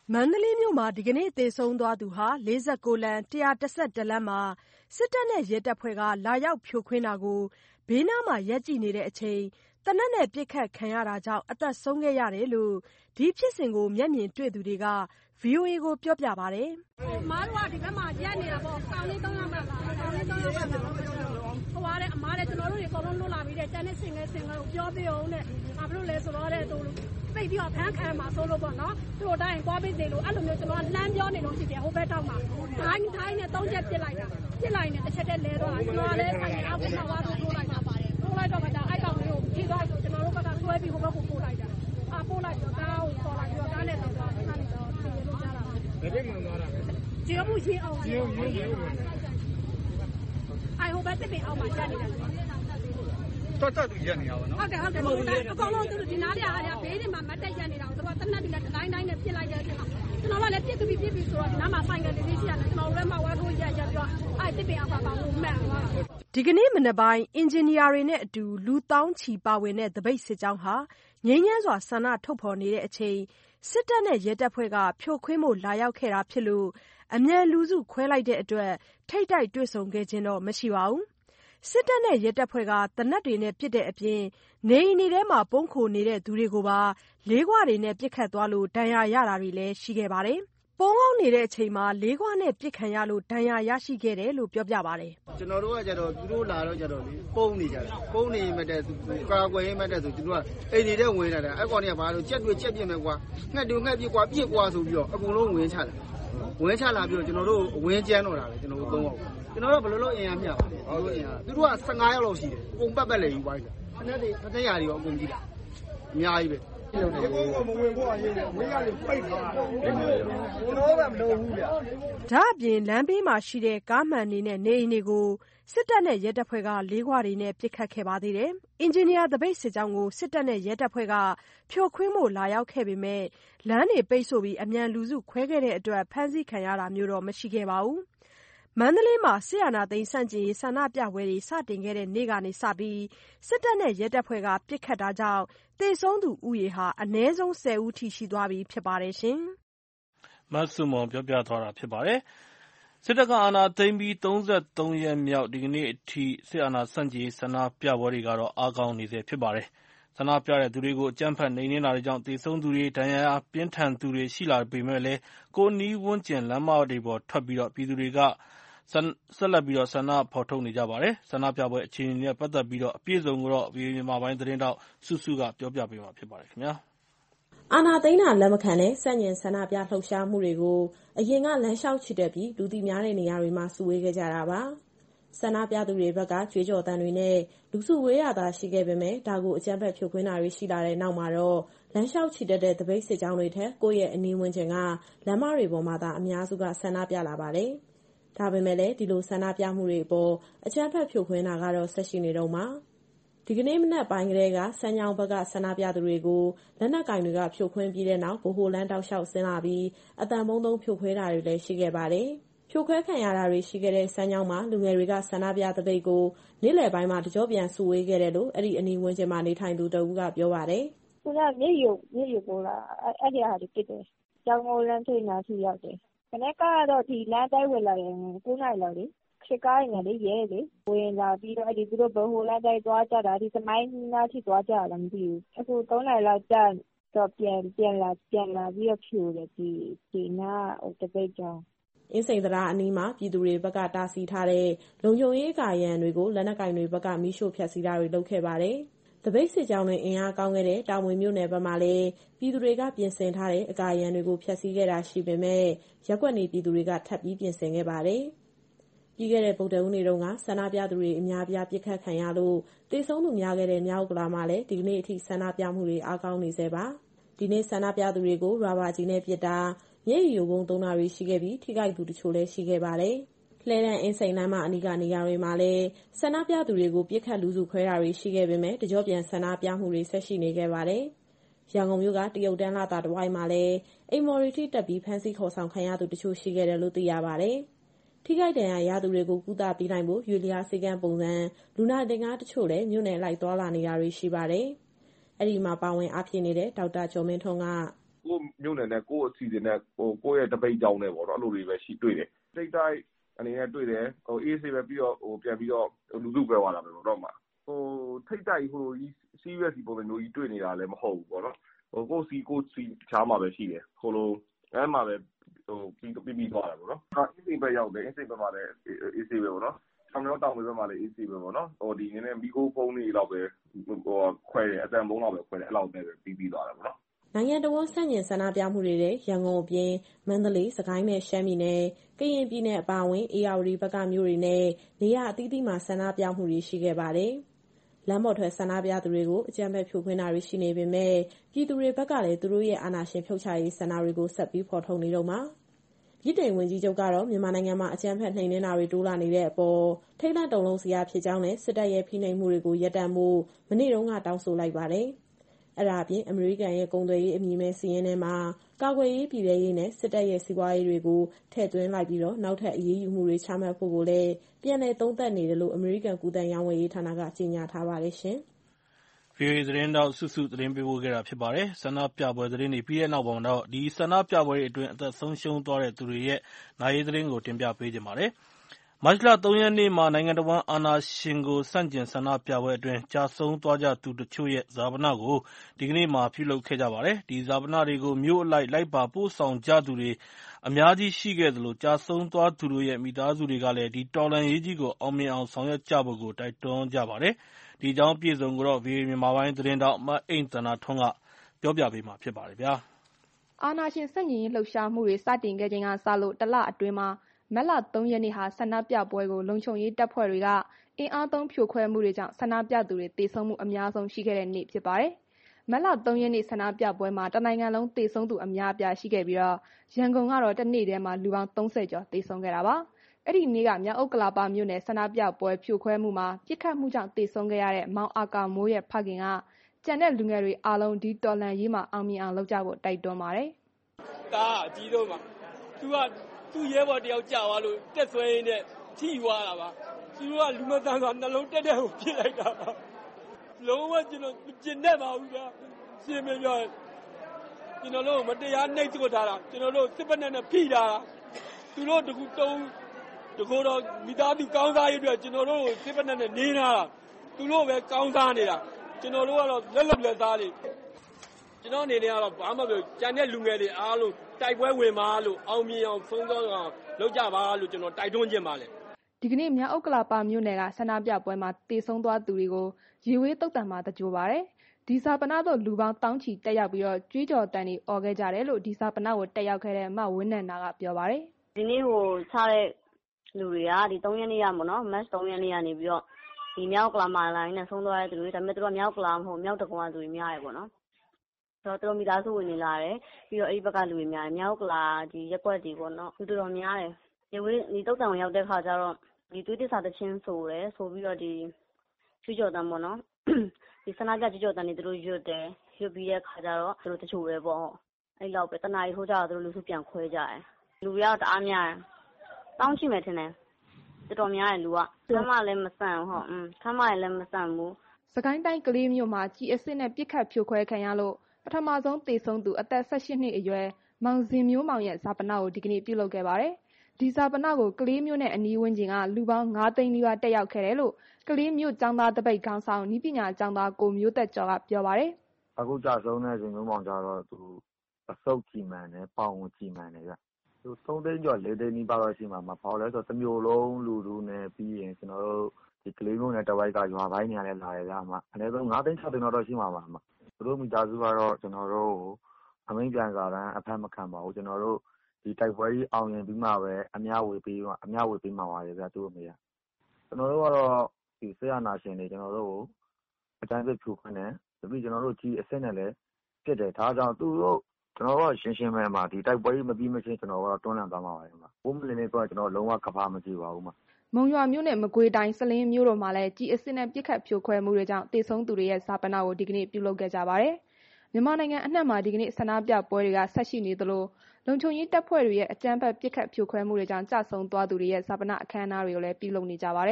မန္တလေးမြို့မှာဒီကနေ့သေဆုံးသွားသူဟာလေး၉လမ်း၁၁၁လမ်းမှာစစ်တပ်နဲ့ရဲတပ်ဖွဲ့ကလာရောက်ဖြိုခွင်းတာကိုဘေးနားမှာရပ်ကြည့်နေတဲ့အချိန်သေနတ်နဲ့ပစ်ခတ်ခံရတာကြောင့်အသက်ဆုံးခဲ့ရတယ်လို့ဒီဖြစ်စဉ်ကိုမျက်မြင်တွေ့သူတွေက ဗွီအိုအေ ကိုပြောပြပါတယ်။အမားတို့ကဒီဘက်မှာရက်နေတာပေါ့။ကောင်လေးသုံးယောက်ပဲပါ။ကောင်လေးသုံးယောက်ပဲပါ။ဟိုကအမားလည်းကျွန်တော်တို့တွေအကုန်လုံးလွတ်လာပြီးတဲ့တန်းနဲ့စင်ငယ်စင်ငယ်ကိုပြောပြအောင်နဲ့ဘာဖြစ်လို့လဲဆိုတော့တဲ့သူပိတ်ပြီးတော့ဖမ်းခံမှာဆိုလို့ပေါ့နော်။သူတို့တိုင်းသွားပြီးသေးလို့အဲ့လိုမျိုးကျွန်တော်လမ်းပြောနေလို့ရှိတယ်ဟိုဘက်တောက်မှာ။တိုင်းတိုင်းနဲ့သုံးချက်ပြစ်လိုက်တာ။ပြစ်လိုက်နေတစ်ချက်တည်းလဲသွားတာကျွန်တော်လည်းဆိုင်အောက်ကနေဝါထိုးထိုးလိုက်တာပါတယ်။ထိုးလိုက်တော့ကဒါအဲ့ကောင်လေးကိုထိသွားဆိုကျွန်တော်တို့ဘက်ကဆွဲပြီးဟိုဘက်ကိုပို့လိုက်တာ။အာပို့လိုက်တော့ကားကိုခေါ်လိုက်ပြီးတော့ကားနဲ့တော့ကားနဲ့တော့ပြေးလို့ကြတာပါ။ဘယ်မှာသွားတာလဲ။ကျေမှုချင်းအောင်ကျေမှုချင်းအောင်အိုင်ဟိုဘက်တစ်ပင်အောင်မှာချက်နေတာတော်တော်သူရက်နေတာပါနော်ဟုတ်တယ်ဟုတ်တယ်ဟုတ်တယ်အကောင်လုံးသူတို့ဒီနားလေးအားရဘေးတွေမှာမတ်တက်ရက်နေတာဆိုတော့တနက်တွေကတိုင်းတိုင်းနဲ့ပြစ်လိုက်တဲ့အချိန်မှာကျွန်တော်ကလည်းပြစ်ပြီးပြစ်ပြီးဆိုတော့ဒီနားမှာဆိုင်ကလေးလေးရှိရတယ်ကျွန်တော်လည်းမဝါထိုးရက်ရက်ပြီးတော့အဲ့တစ်ပင်အောင်ပါပါလို့မှန်သွားတာဒီကနေ့မနက်ပိုင်းအင်ဂျင်နီယာတွေနဲ့အတူလူတောင်းချီပါဝင်တဲ့တပိတ်စစ်ကြောင်းဟာငြိမ်းချမ်းစွာဆန္ဒထုတ်ဖော်နေတဲ့အချိန်စစ်တပ်နဲ့ရဲတပ်ဖွဲ့ကဖြိုခွင်းဖို့လာရောက်ခဲ့တာဖြစ်လို့အမြန်လူစုခွဲလိုက်တဲ့အတွက်ထိတ်တိုက်တွေ့ဆုံခဲ့ခြင်းတော့မရှိပါဘူးစစ်တပ်နဲ့ရဲတပ်ဖွဲ့ကတနက်တွေနဲ့ပစ်တဲ့အပြင်နေအိမ်တွေထဲမှာပုန်းခိုနေတဲ့သူတွေကိုပါလေးခွတွေနဲ့ပစ်ခတ်သွားလို့ဒဏ်ရာရတာတွေလည်းရှိခဲ့ပါတယ်ပုန်းအောင်နေတဲ့အချိန်မှာလေးခွနဲ့ပစ်ခံရလို့ဒဏ်ရာရရှိခဲ့တယ်လို့ပြောပြပါတယ်ကျွန်တော်တို့ကကြတော့သူတို့လာတော့ကြတော့လေပုံနေကြတယ်ပုံနေမှတဲ့သူကာကွယ်မှတဲ့သူတို့ကအိမ်နေတဲ့ဝင်လာတာအဲ့ကောင်တွေကဘာလို့ကြက်တွေကြက်ပြစ်မယ်ကွာငှက်တွေငှက်ပြစ်ကွာပြစ်ကွာဆိုပြီးတော့အကုန်လုံးဝင်ချတယ်ဝင်ချလာပြီးတော့ကျွန်တော်တို့ဝင်းကျန်းတော့တာပဲကျွန်တော်တို့သုံးအောင်ကျွန်တော်တို့ဘယ်လိုလုပ်အင်အားမျှပါလဲသူတို့အင်အားသူတို့က၁၅ယောက်လောက်ရှိတယ်အကုန်ပတ်ပတ်လေယူပါလိုက်တာခဏတည်းခဏရာတွေရောအကုန်ကြည့်တာအများကြီးပဲဒီကုန်းကမဝင်ဖို့အရင်ဝင်းရလေးပိတ်သွားတယ်ဘယ်လိုမှမလုပ်ဘူးဗျဒါအပြင်လမ်းဘေးမှာရှိတဲ့ကားမှန်နေနဲ့နေအိမ်တွေကိုစစ်တပ်နဲ့ရဲတပ်ဖွဲ့ကလေးခွတွေနဲ့ပစ်ခတ်ခဲ့ပါသေးတယ်။အင်ဂျင်နီယာတပိတ်စစ်ကြောင်းကိုစစ်တပ်နဲ့ရဲတပ်ဖွဲ့ကဖြိုခွင်းဖို့လာရောက်ခဲ့ပေမဲ့လမ်းတွေပိတ်ဆို့ပြီးအမြန်လူစုခွဲခဲ့တဲ့အတွက်ဖမ်းဆီးခံရတာမျိုးတော့မရှိခဲ့ပါဘူး။မန္တလေးမှာစစ်အာဏာသိမ်းဆန့်ကျင်ရေးဆန္ဒပြပွဲတွေစတင်ခဲ့တဲ့နေ့ကနေစပြီးစစ်တပ်နဲ့ရဲတပ်ဖွဲ့ကပစ်ခတ်တာကြောင့်သေဆုံးသူဦးရေဟာအနည်းဆုံးဆယ်ဦးထိရှိသွားပြီဖြစ်ပါတယ်ရှင်။မဆုမွန်ပြောပြသွားတာဖြစ်ပါတယ်။စစ်တပ်ကအာဏာသိမ်းပြီး၃၃ရက်မြောက်ဒီကနေ့အထိစစ်အာဏာဆန့်ကျင်ရေးဆန္ဒပြပွဲတွေကတော့အားကောင်းနေဆဲဖြစ်ပါတယ်။ဆန္ဒပြတဲ့သူတွေကိုအကြမ်းဖက်နှိမ်နင်းတာတွေကြောင့်သေဆုံးသူတွေ၊ဒဏ်ရာရပြင်းထန်သူတွေရှိလာပေမယ့်လည်းကိုယ့်နည်းဝန်းကျင်လမ်းမတွေပေါ်ထွက်ပြီးပြည်သူတွေကဆက်လက်ပြီးဆန္ဒဖော်ထုတ်နေကြပါတယ်။ဆန္ဒပြပွဲအခြေအနေနဲ့ပတ်သက်ပြီးအပြည့်အစုံကိုတော့ဗွီအိုအေမြန်မာပိုင်းသတင်းထောက်စုစုကပြောပြပေးမှာဖြစ်ပါတယ်ခင်ဗျာ။အာဏာသိမ်းတာလက်မခံတဲ့ဆန့်ကျင်ဆန္ဒပြလှုပ်ရှားမှုတွေကိုအရင်ကလမ်းလျှောက်ချီတက်ပြီးလူသိများတဲ့နေရာတွေမှာစုဝေးခဲ့ကြတာပါ။ဆန္ဒပြသူတွေဘက်ကကြွေးကြော်သံတွေနဲ့လူစုဝေးရတာရှိခဲ့ပေမဲ့ဒါကိုအကြမ်းဖက်ဖြိုခွင်းတာတွေရှိလာတဲ့နောက်မှာတော့လမ်းလျှောက်ချီတက်တဲ့တပိတ်စစ်ကြောင်းတွေထက်ကိုယ့်ရဲ့အနီးဝန်းကျင်ကလမ်းမတွေပေါ်မှာသာအများစုကဆန္ဒပြလာပါတယ်။ဒါပေမဲ့လည်းဒီလိုဆန္ဒပြမှုတွေအပေါ်အကြမ်းဖက်ဖြိုခွင်းတာကတော့ဆက်ရှိနေတော့မှာဒီကနေ့မနက်ပိုင်းကလေးကစမ်းချောင်းဘက်ကဆန္ဒပြသူတွေကိုလက်နက်ကင်တွေကဖြိုခွင်းပြီးတဲ့နောက်ဗဟိုလမ်းတောက်လျှောက်ဆင်းလာပြီးအတန်ပုံးသုံးဖြိုခွဲတာတွေလည်းရှိခဲ့ပါတယ်။ဖြိုခွဲခံရတာတွေရှိခဲ့တဲ့စမ်းချောင်းမှာလူငယ်တွေကဆန္ဒပြတပိတ်ကိုနေ့လယ်ပိုင်းမှာတကြောပြန်စုဝေးခဲ့တယ်လို့အဲ့ဒီအနီးဝန်းကျင်မှာနေထိုင်သူတဦးကပြောပါတယ်။ခုနကမြေရုပ်မြေရုပ်ပေါ်လာအဲ့ဒီဟာတွေဖြစ်တယ်။ကျောင်းကိုလမ်းထိပ်နာထိရောက်တယ်။ခဏကတော့ဒီလမ်းတိုင်းဝင်လာတယ်ကိုးနိုင်လောက်လေခက်ကားနေလေရဲလေဝင်လာပြီးတော့အဲ့ဒီသူတို့ဘဟိုလမ်းတိုင်းသွားကြတာဒီသမိုင်းနာထိသွားကြတာမသိဘူးအခုသုံးနိုင်လောက်ကြာတော့ပြန်ပြန်လာပြန်လာပြီးတော့ဖြူတယ်ဒီဒီနာဟိုတပိတ်ကြောင်းအင်းစိန်သရာအနီးမှာပြည်သူတွေဘက်ကတားဆီးထားတဲ့လုံခြုံရေးကာရန်တွေကိုလက်နက်ကင်တွေဘက်ကမီးရှို့ဖျက်ဆီးတာတွေလုပ်ခဲ့ပါတယ်။တပိတ်စစ်ကြောင်းတွေအင်အားကောင်းခဲ့တဲ့တာမွေမြို့နယ်ဘက်မှာလည်းပြည်သူတွေကပြင်ဆင်ထားတဲ့အကာရန်တွေကိုဖျက်ဆီးခဲ့တာရှိပေမဲ့ရက်ွက်နေပြည်သူတွေကထပ်ပြီးပြင်ဆင်ခဲ့ပါတယ်။ပြီးခဲ့တဲ့ဗုဒ္ဓဟူးနေ့တုန်းကဆန္ဒပြသူတွေအများပြားပစ်ခတ်ခံရလို့သေဆုံးသူများခဲ့တဲ့မြောက်ကလာမှာလည်းဒီကနေ့အထိဆန္ဒပြမှုတွေအားကောင်းနေသေးပါ။ဒီနေ့ဆန္ဒပြသူတွေကိုရာဘာကြီးနဲ့ပစ်တာမျက်ရည်ယိုဗုံးသုံးတာတွေရှိခဲ့ပြီးထိခိုက်သူတချို့လည်းရှိခဲ့ပါတယ်။လှဲတန်းအင်းစိန်လမ်းမအနီးကနေရာတွေမှာလည်းဆန္ဒပြသူတွေကိုပြစ်ခတ်လူစုခွဲတာတွေရှိခဲ့ပေမဲ့တကြောပြန်ဆန္ဒပြမှုတွေဆက်ရှိနေခဲ့ပါတယ်။ရန်ကုန်မြို့ကတရုတ်တန်းလာတာတဝိုင်းမှာလည်းအိမ်မော်ရီထိတက်ပြီးဖမ်းဆီးခေါ်ဆောင်ခံရသူတချို့ရှိခဲ့တယ်လို့သိရပါတယ်။ထိခိုက်ဒဏ်ရာရသူတွေကိုကုသပေးနိုင်ဖို့ရွေလျားစေကမ်းပုံစံလူနာတင်ကားတချို့လည်းမြို့နယ်လိုက်သွားလာနေတာတွေရှိပါတယ်။အဲ့ဒီမှာပါဝင်အားဖြည့်နေတဲ့ဒေါက်တာကျော်မင်းထွန်းကဒကိုယ့်မြို့နယ်နဲ့ကိုယ့်အစီအစဉ်နဲ့ကိုယ့်ရဲ့သပိတ်ကြောင်းနဲ့ပေါ့နော်အဲ့လိုတွေပဲရှိတွေ့တယ်ထိပ်တိုက်အနေနဲ့တွေ့တယ်ဟိုအေးဆေးပဲပြီးတော့ဟိုပြန်ပြီးတော့လူစုပဲသွားတာပဲပေါ့တော့မှဟိုထိပ်တိုက်ဟိုကြီး serious ပုံစံမျိုးကြီးတွေ့နေတာလည်းမဟုတ်ဘူးပေါ့နော်ဟိုကိုစီကိုစီချားမှာပဲရှိတယ်ဟိုလိုအဲ့မှာပဲဟိုပြီးပြီးပြီးသွားတာပေါ့နော်အင်းစိန်ဘက်ရောက်တယ်အင်းစိန်ဘက်မှာလည်းအေးဆေးပဲပေါ့နော်ဆောင်ရောတောင်ဘက်မှာလည်းအေးဆေးပဲပေါ့နော်ဟိုဒီနည်းနည်းမီကိုဖုန်းလေးတော့ပဲဟိုခွဲတယ်အတန်ဖုန်းတော့ပဲခွဲတယ်အဲ့လောက်ပဲပြီးပြီးသွားတယ်ပေါ့နော်နိုင်ငံတော်ဝန်ဆန့်ကျင်ဆန္ဒပြမှုတွေတဲ့ရန်ကုန်အပြင်မန္တလေး၊စကိုင်းနဲ့ရှမ်းပြည်နယ်၊ကရင်ပြည်နယ်အပါအဝင်အေရဝတီဘက်ကမြို့တွေနဲ့နေရာအသီးသီးမှာဆန္ဒပြမှုတွေရှိခဲ့ပါတယ်။လမ်းပေါ်ထွက်ဆန္ဒပြသူတွေကိုအကြမ်းဖက်ဖြိုခွင်းတာတွေရှိနေပေမဲ့ပြည်သူတွေဘက်ကလည်းသူတို့ရဲ့အာဏာရှင်ဖြုတ်ချရေးဆန္ဒတွေကိုဆက်ပြီးဖော်ထုတ်နေတော့မှာ။ပြည်ထောင်ဝန်ကြီးချုပ်ကတော့မြန်မာနိုင်ငံမှာအကြမ်းဖက်နှိမ်နင်းတာတွေတိုးလာနေတဲ့အပေါ်ထိတ်လန့်တုန်လှုပ်စရာဖြစ်ကြောင်းနဲ့စစ်တပ်ရဲ့ဖိနှိပ်မှုတွေကိုရပ်တန့်ဖို့မနေ့တုန်းကတောင်းဆိုလိုက်ပါတယ်။အဲ့ဒါအပြင်အမေရိကန်ရဲ့ကုန်သွယ်ရေးအမည်မဲ့စီးရင်ထဲမှာကာကွယ်ရေးပြည်ထရေးနဲ့စစ်တပ်ရဲ့စီးပွားရေးတွေကိုထည့်သွင်းလိုက်ပြီးတော့နောက်ထပ်အရေးယူမှုတွေချမှတ်ဖို့ကိုလည်းပြန်လည်သုံးသပ်နေတယ်လို့အမေရိကန်ကုသရေးဝန်ကြီးဌာနကကြေညာထားပါတယ်ရှင်။ ဗွီအိုအေသတင်းတောက်စုစုသတင်းပေးပို့ခဲ့တာဖြစ်ပါတယ်။ဆန္ဒပြပွဲသတင်းတွေပြီးတဲ့နောက်ပိုင်းတော့ဒီဆန္ဒပြပွဲတွေအတွင်းအသက်ဆုံးရှုံးသွားတဲ့သူတွေရဲ့နိုင်ရေးသတင်းကိုတင်ပြပေးကြပါမယ်။မတ်လသုံးရက်နေ့မှာနိုင်ငံတော်ဝန်အာဏာရှင်ကိုစန့်ကျင်ဆန္ဒပြပွဲအတွင်းကြာဆုံးသွားကြသူတချို့ရဲ့ဈာပနကိုဒီကနေ့မှာပြုလုပ်ခဲ့ကြပါတယ်။ဒီဈာပနတွေကိုမြို့အလိုက်လိုက်ပါပို့ဆောင်ကြသူတွေအများကြီးရှိခဲ့သလိုကြာဆုံးသွားသူတို့ရဲ့မိသားစုတွေကလည်းဒီတော်လှန်ရေးကြီးကိုအောင်မြင်အောင်ဆောင်ရွက်ကြဖို့ကိုတိုက်တွန်းကြပါတယ်။ဒီအကြောင်းအပြည့်အစုံကိုတော့ ဗွီအိုအေမြန်မာပိုင်းသတင်းထောက်မအိမ့်သန္တာထွန်းကပြောပြပေးမှာဖြစ်ပါတယ်ဗျာ။အာဏာရှင်ဆန့်ကျင်ရေးလှုပ်ရှားမှုတွေစတင်ခဲ့ချိန်ကစလို့တလအတွင်းမှာမတ်လသုံးရက်နေ့ဟာဆန္ဒပြပွဲကိုလုံခြုံရေးတပ်ဖွဲ့တွေကအင်အားသုံးဖြိုခွဲမှုတွေကြောင့်ဆန္ဒပြသူတွေသေဆုံးမှုအများဆုံးရှိခဲ့တဲ့နေ့ဖြစ်ပါတယ်။မတ်လသုံးရက်နေ့ဆန္ဒပြပွဲမှာတနိုင်ငံလုံးသေဆုံးသူအများအပြားရှိခဲ့ပြီးတော့ရန်ကုန်ကတော့တစ်နေ့တည်းမှာလူပေါင်းသုံးဆယ်ကျော်သေဆုံးခဲ့တာပါ။အဲ့ဒီနေ့ကမြောက်ဥက္ကလာပမြို့နယ်ဆန္ဒပြပွဲဖြိုခွဲမှုမှာပြစ်ခတ်မှုကြောင့်သေဆုံးခဲ့ရတဲ့မောင်အာကာမိုးရဲ့ဖခင်ကကျန်တဲ့လူငယ်တွေအားလုံးဒီတော်လှန်ရေးမှာအောင်မြင်အောင်လုပ်ကြဖို့တိုက်တွန်းပါတယ်။ဒါအကြီးဆုံးပါ။သူကသူ့ရဲဘော်တယောက်ကြာသွားလို့တက်ဆွဲရင်းနဲ့ထိသွားတာပါသူတို့ကလူမဆန်စွာနှလုံးတက်တက်ကိုဖြစ်လိုက်တာပါလုံးဝကျွန်တော်ကျင်တတ်ပါဘူးဗျာရှင်းမပြောကျွန်တော်တို့မတရားနှိပ်သွတ်ထားတာကျွန်တော်တို့စစ်ပနဲ့နဲ့ဖိထားတာသူတို့တကူတုံးတကူတော့မိသားစုကောင်းစားရေးအတွက်ကျွန်တော်တို့စစ်ပနဲ့နဲ့နေနေတာသူတို့ပဲကောင်းစားနေတာကျွန်တော်တို့ကတော့လက်လက်လက်သားတွေကျွန်တော်အနေနဲ့ကတော့ဘာမှမပြောကြံတဲ့လူငယ်တွေအားလုံးတိုက်ပွဲဝင်ပါလို့အောင်မြင်အောင်ဆုံးသောအောင်လုပ်ကြပါလို့ကျွန်တော်တိုက်တွန်းခြင်းပါလေဒီကနေ့မြောက်ဥက္ကလာပမြို့နယ်ကဆန္ဒပြပွဲမှာတေဆုံးသွားသူတွေကိုရေဝေးတုတ်တံမှာတကြိုပါတယ်ဒီဇာပနာတို့လူပေါင်းတောင်းချီတက်ရောက်ပြီးတော့ကြွေးကြော်တန်တွေអော်ခဲ့ကြတယ်လို့ဒီဇာပနာကိုတက်ရောက်ခဲ့တဲ့မဝင်းနန္ဒာကပြောပါတယ်ဒီနေ့ဟိုချတဲ့လူတွေကဒီသုံးရက်နေ့ရပေါ့နော်မတ်သုံးရက်နေ့ကနေပြီးတော့ဒီမြောက်ကလာမလိုင်းနဲ့ဆုံးသွားတဲ့သူတွေဒါပေမဲ့သူတို့ကမြောက်ကလာမဟုတ်မြောက်တကွာသူတွေများတယ်ပေါ့နော်တော့သူတို့မိသားစုဝင်နေလာတယ်ပြီးတော့အဲ့ဒီဘက်ကလူတွေများတယ်မြောက်ကလာဒီရက်ွက်တွေပေါ့နော်သူတို့တော်များတယ်ဒီဝေးဒီတုတ်တံဝင်ရောက်တဲ့ခါကျတော့ဒီသွေးတစ္ဆာတချင်းဆိုတယ်ဆိုပြီးတော့ဒီချွေးကြော်တံပေါ့နော်ဒီဆန္ဒပြချွေးကြော်တံတွေသူတို့ရွတ်တယ်ရွတ်ပြီးတဲ့ခါကျတော့သူတို့တချို့ပဲပေါ့အဲ့လောက်ပဲတနားရီထိုးကြတော့သူတို့လူစုပြန်ခွဲကြတယ်လူတွေကတော့တအားများတယ်တောင်းရှိမယ်ထင်တယ်တော်တော်များတယ်လူကခမ်းမလည်းမဆန့်ဟုတ်อืมခမ်းမလည်းမဆန့်ဘူးစကိုင်းတိုင်းကလေးမြို့မှာကြီးအစ်စ်နဲ့ပြစ်ခတ်ဖြိုခွဲခံရလို့ပထမဆုံးသေဆုံးသူအသက်၁၈နှစ်အရွယ်မောင်စင်မျိုးမောင်ရဲ့ဇာပနာကိုဒီကနေ့ပြုလုပ်ခဲ့ပါတယ်ဒီဇာပနာကိုကလေးမျိုးနဲ့အနီးဝန်းကျင်ကလူပေါင်း၅သိန်းနီးပါးတက်ရောက်ခဲ့တယ်လို့ကလေးမျိုးကျောင်းသားတပိတ်ခေါင်းဆောင်ဤပညာကျောင်းသားကိုမျိုးသက်ကျော်ကပြောပါတယ်အခုကြာဆုံးတဲ့စင်မျိုးမောင်ကြတော့သူအစုပ်ကြီးမှန်တယ်ပေါင်ကြီးမှန်တယ်ဗျသူသုံးသိန်းကျော်လေးသိန်းနီးပါးတော့ရှိမှာမပေါ့လဲဆိုတော့တစ်မျိုးလုံးလူလူနဲ့ပြီးရင်ကျွန်တော်တို့ဒီကလေးမျိုးနဲ့တဝိုက်ကရွာပိုင်းနေရာလဲလာရကြမှာအနည်းဆုံး၅သိန်း၆သိန်းတော့ရှိမှာပါမှာသူတို့မိသားစုကတော့ကျွန်တော်တို့အမိန့်ပြန်စာတမ်းအဖက်မခံပါဘူးကျွန်တော်တို့ဒီတိုက်ပွဲကြီးအောင်ရင်ပြီးမှပဲအများဝေပေးအများဝေပေးမှာပါလေဗျာသူ့အမေကကျွန်တော်တို့ကတော့ဒီဆေးရနာရှင်တွေကျွန်တော်တို့အတိုင်းပဲဖြူခွန်းတယ်ပြီးကျွန်တော်တို့ကြီးအစ်စ်နဲ့လည်းပြစ်တယ်ဒါကြောင့်သူတို့ကျွန်တော်တို့ရှင်းရှင်းပဲမှာဒီတိုက်ပွဲကြီးမပြီးမချင်းကျွန်တော်ကတော့တွန်းလှန်သွားမှာပါလေမှာဘုံမလင်းလေးကကျွန်တော်လုံးဝကဖားမကြည့်ပါဘူးမှာမုံရွာမြို့နယ်မကွေးတိုင်းစလင်းမြို့တို့မှာလည်းကြီးအစ်စ်နဲ့ပြစ်ခတ်ဖြိုခွဲမှုတွေကြောင့်တေဆုံးသူတွေရဲ့ဇာပနာကိုဒီကနေ့ပြုလုပ်ခဲ့ကြပါတယ်မြန်မာနိုင်ငံအနှံ့မှာဒီကနေ့ဆန္ဒပြပွဲတွေကဆက်ရှိနေသလိုလုံခြုံရေးတပ်ဖွဲ့တွေရဲ့အကြမ်းဖက်ပစ်ခတ်ဖြိုခွဲမှုတွေကြောင့်ကြာဆုံးသွားသူတွေရဲ့ဇာပနာအခမ်းအနားတွေကိုလည်းပြုလုပ်နေကြပါတယ်။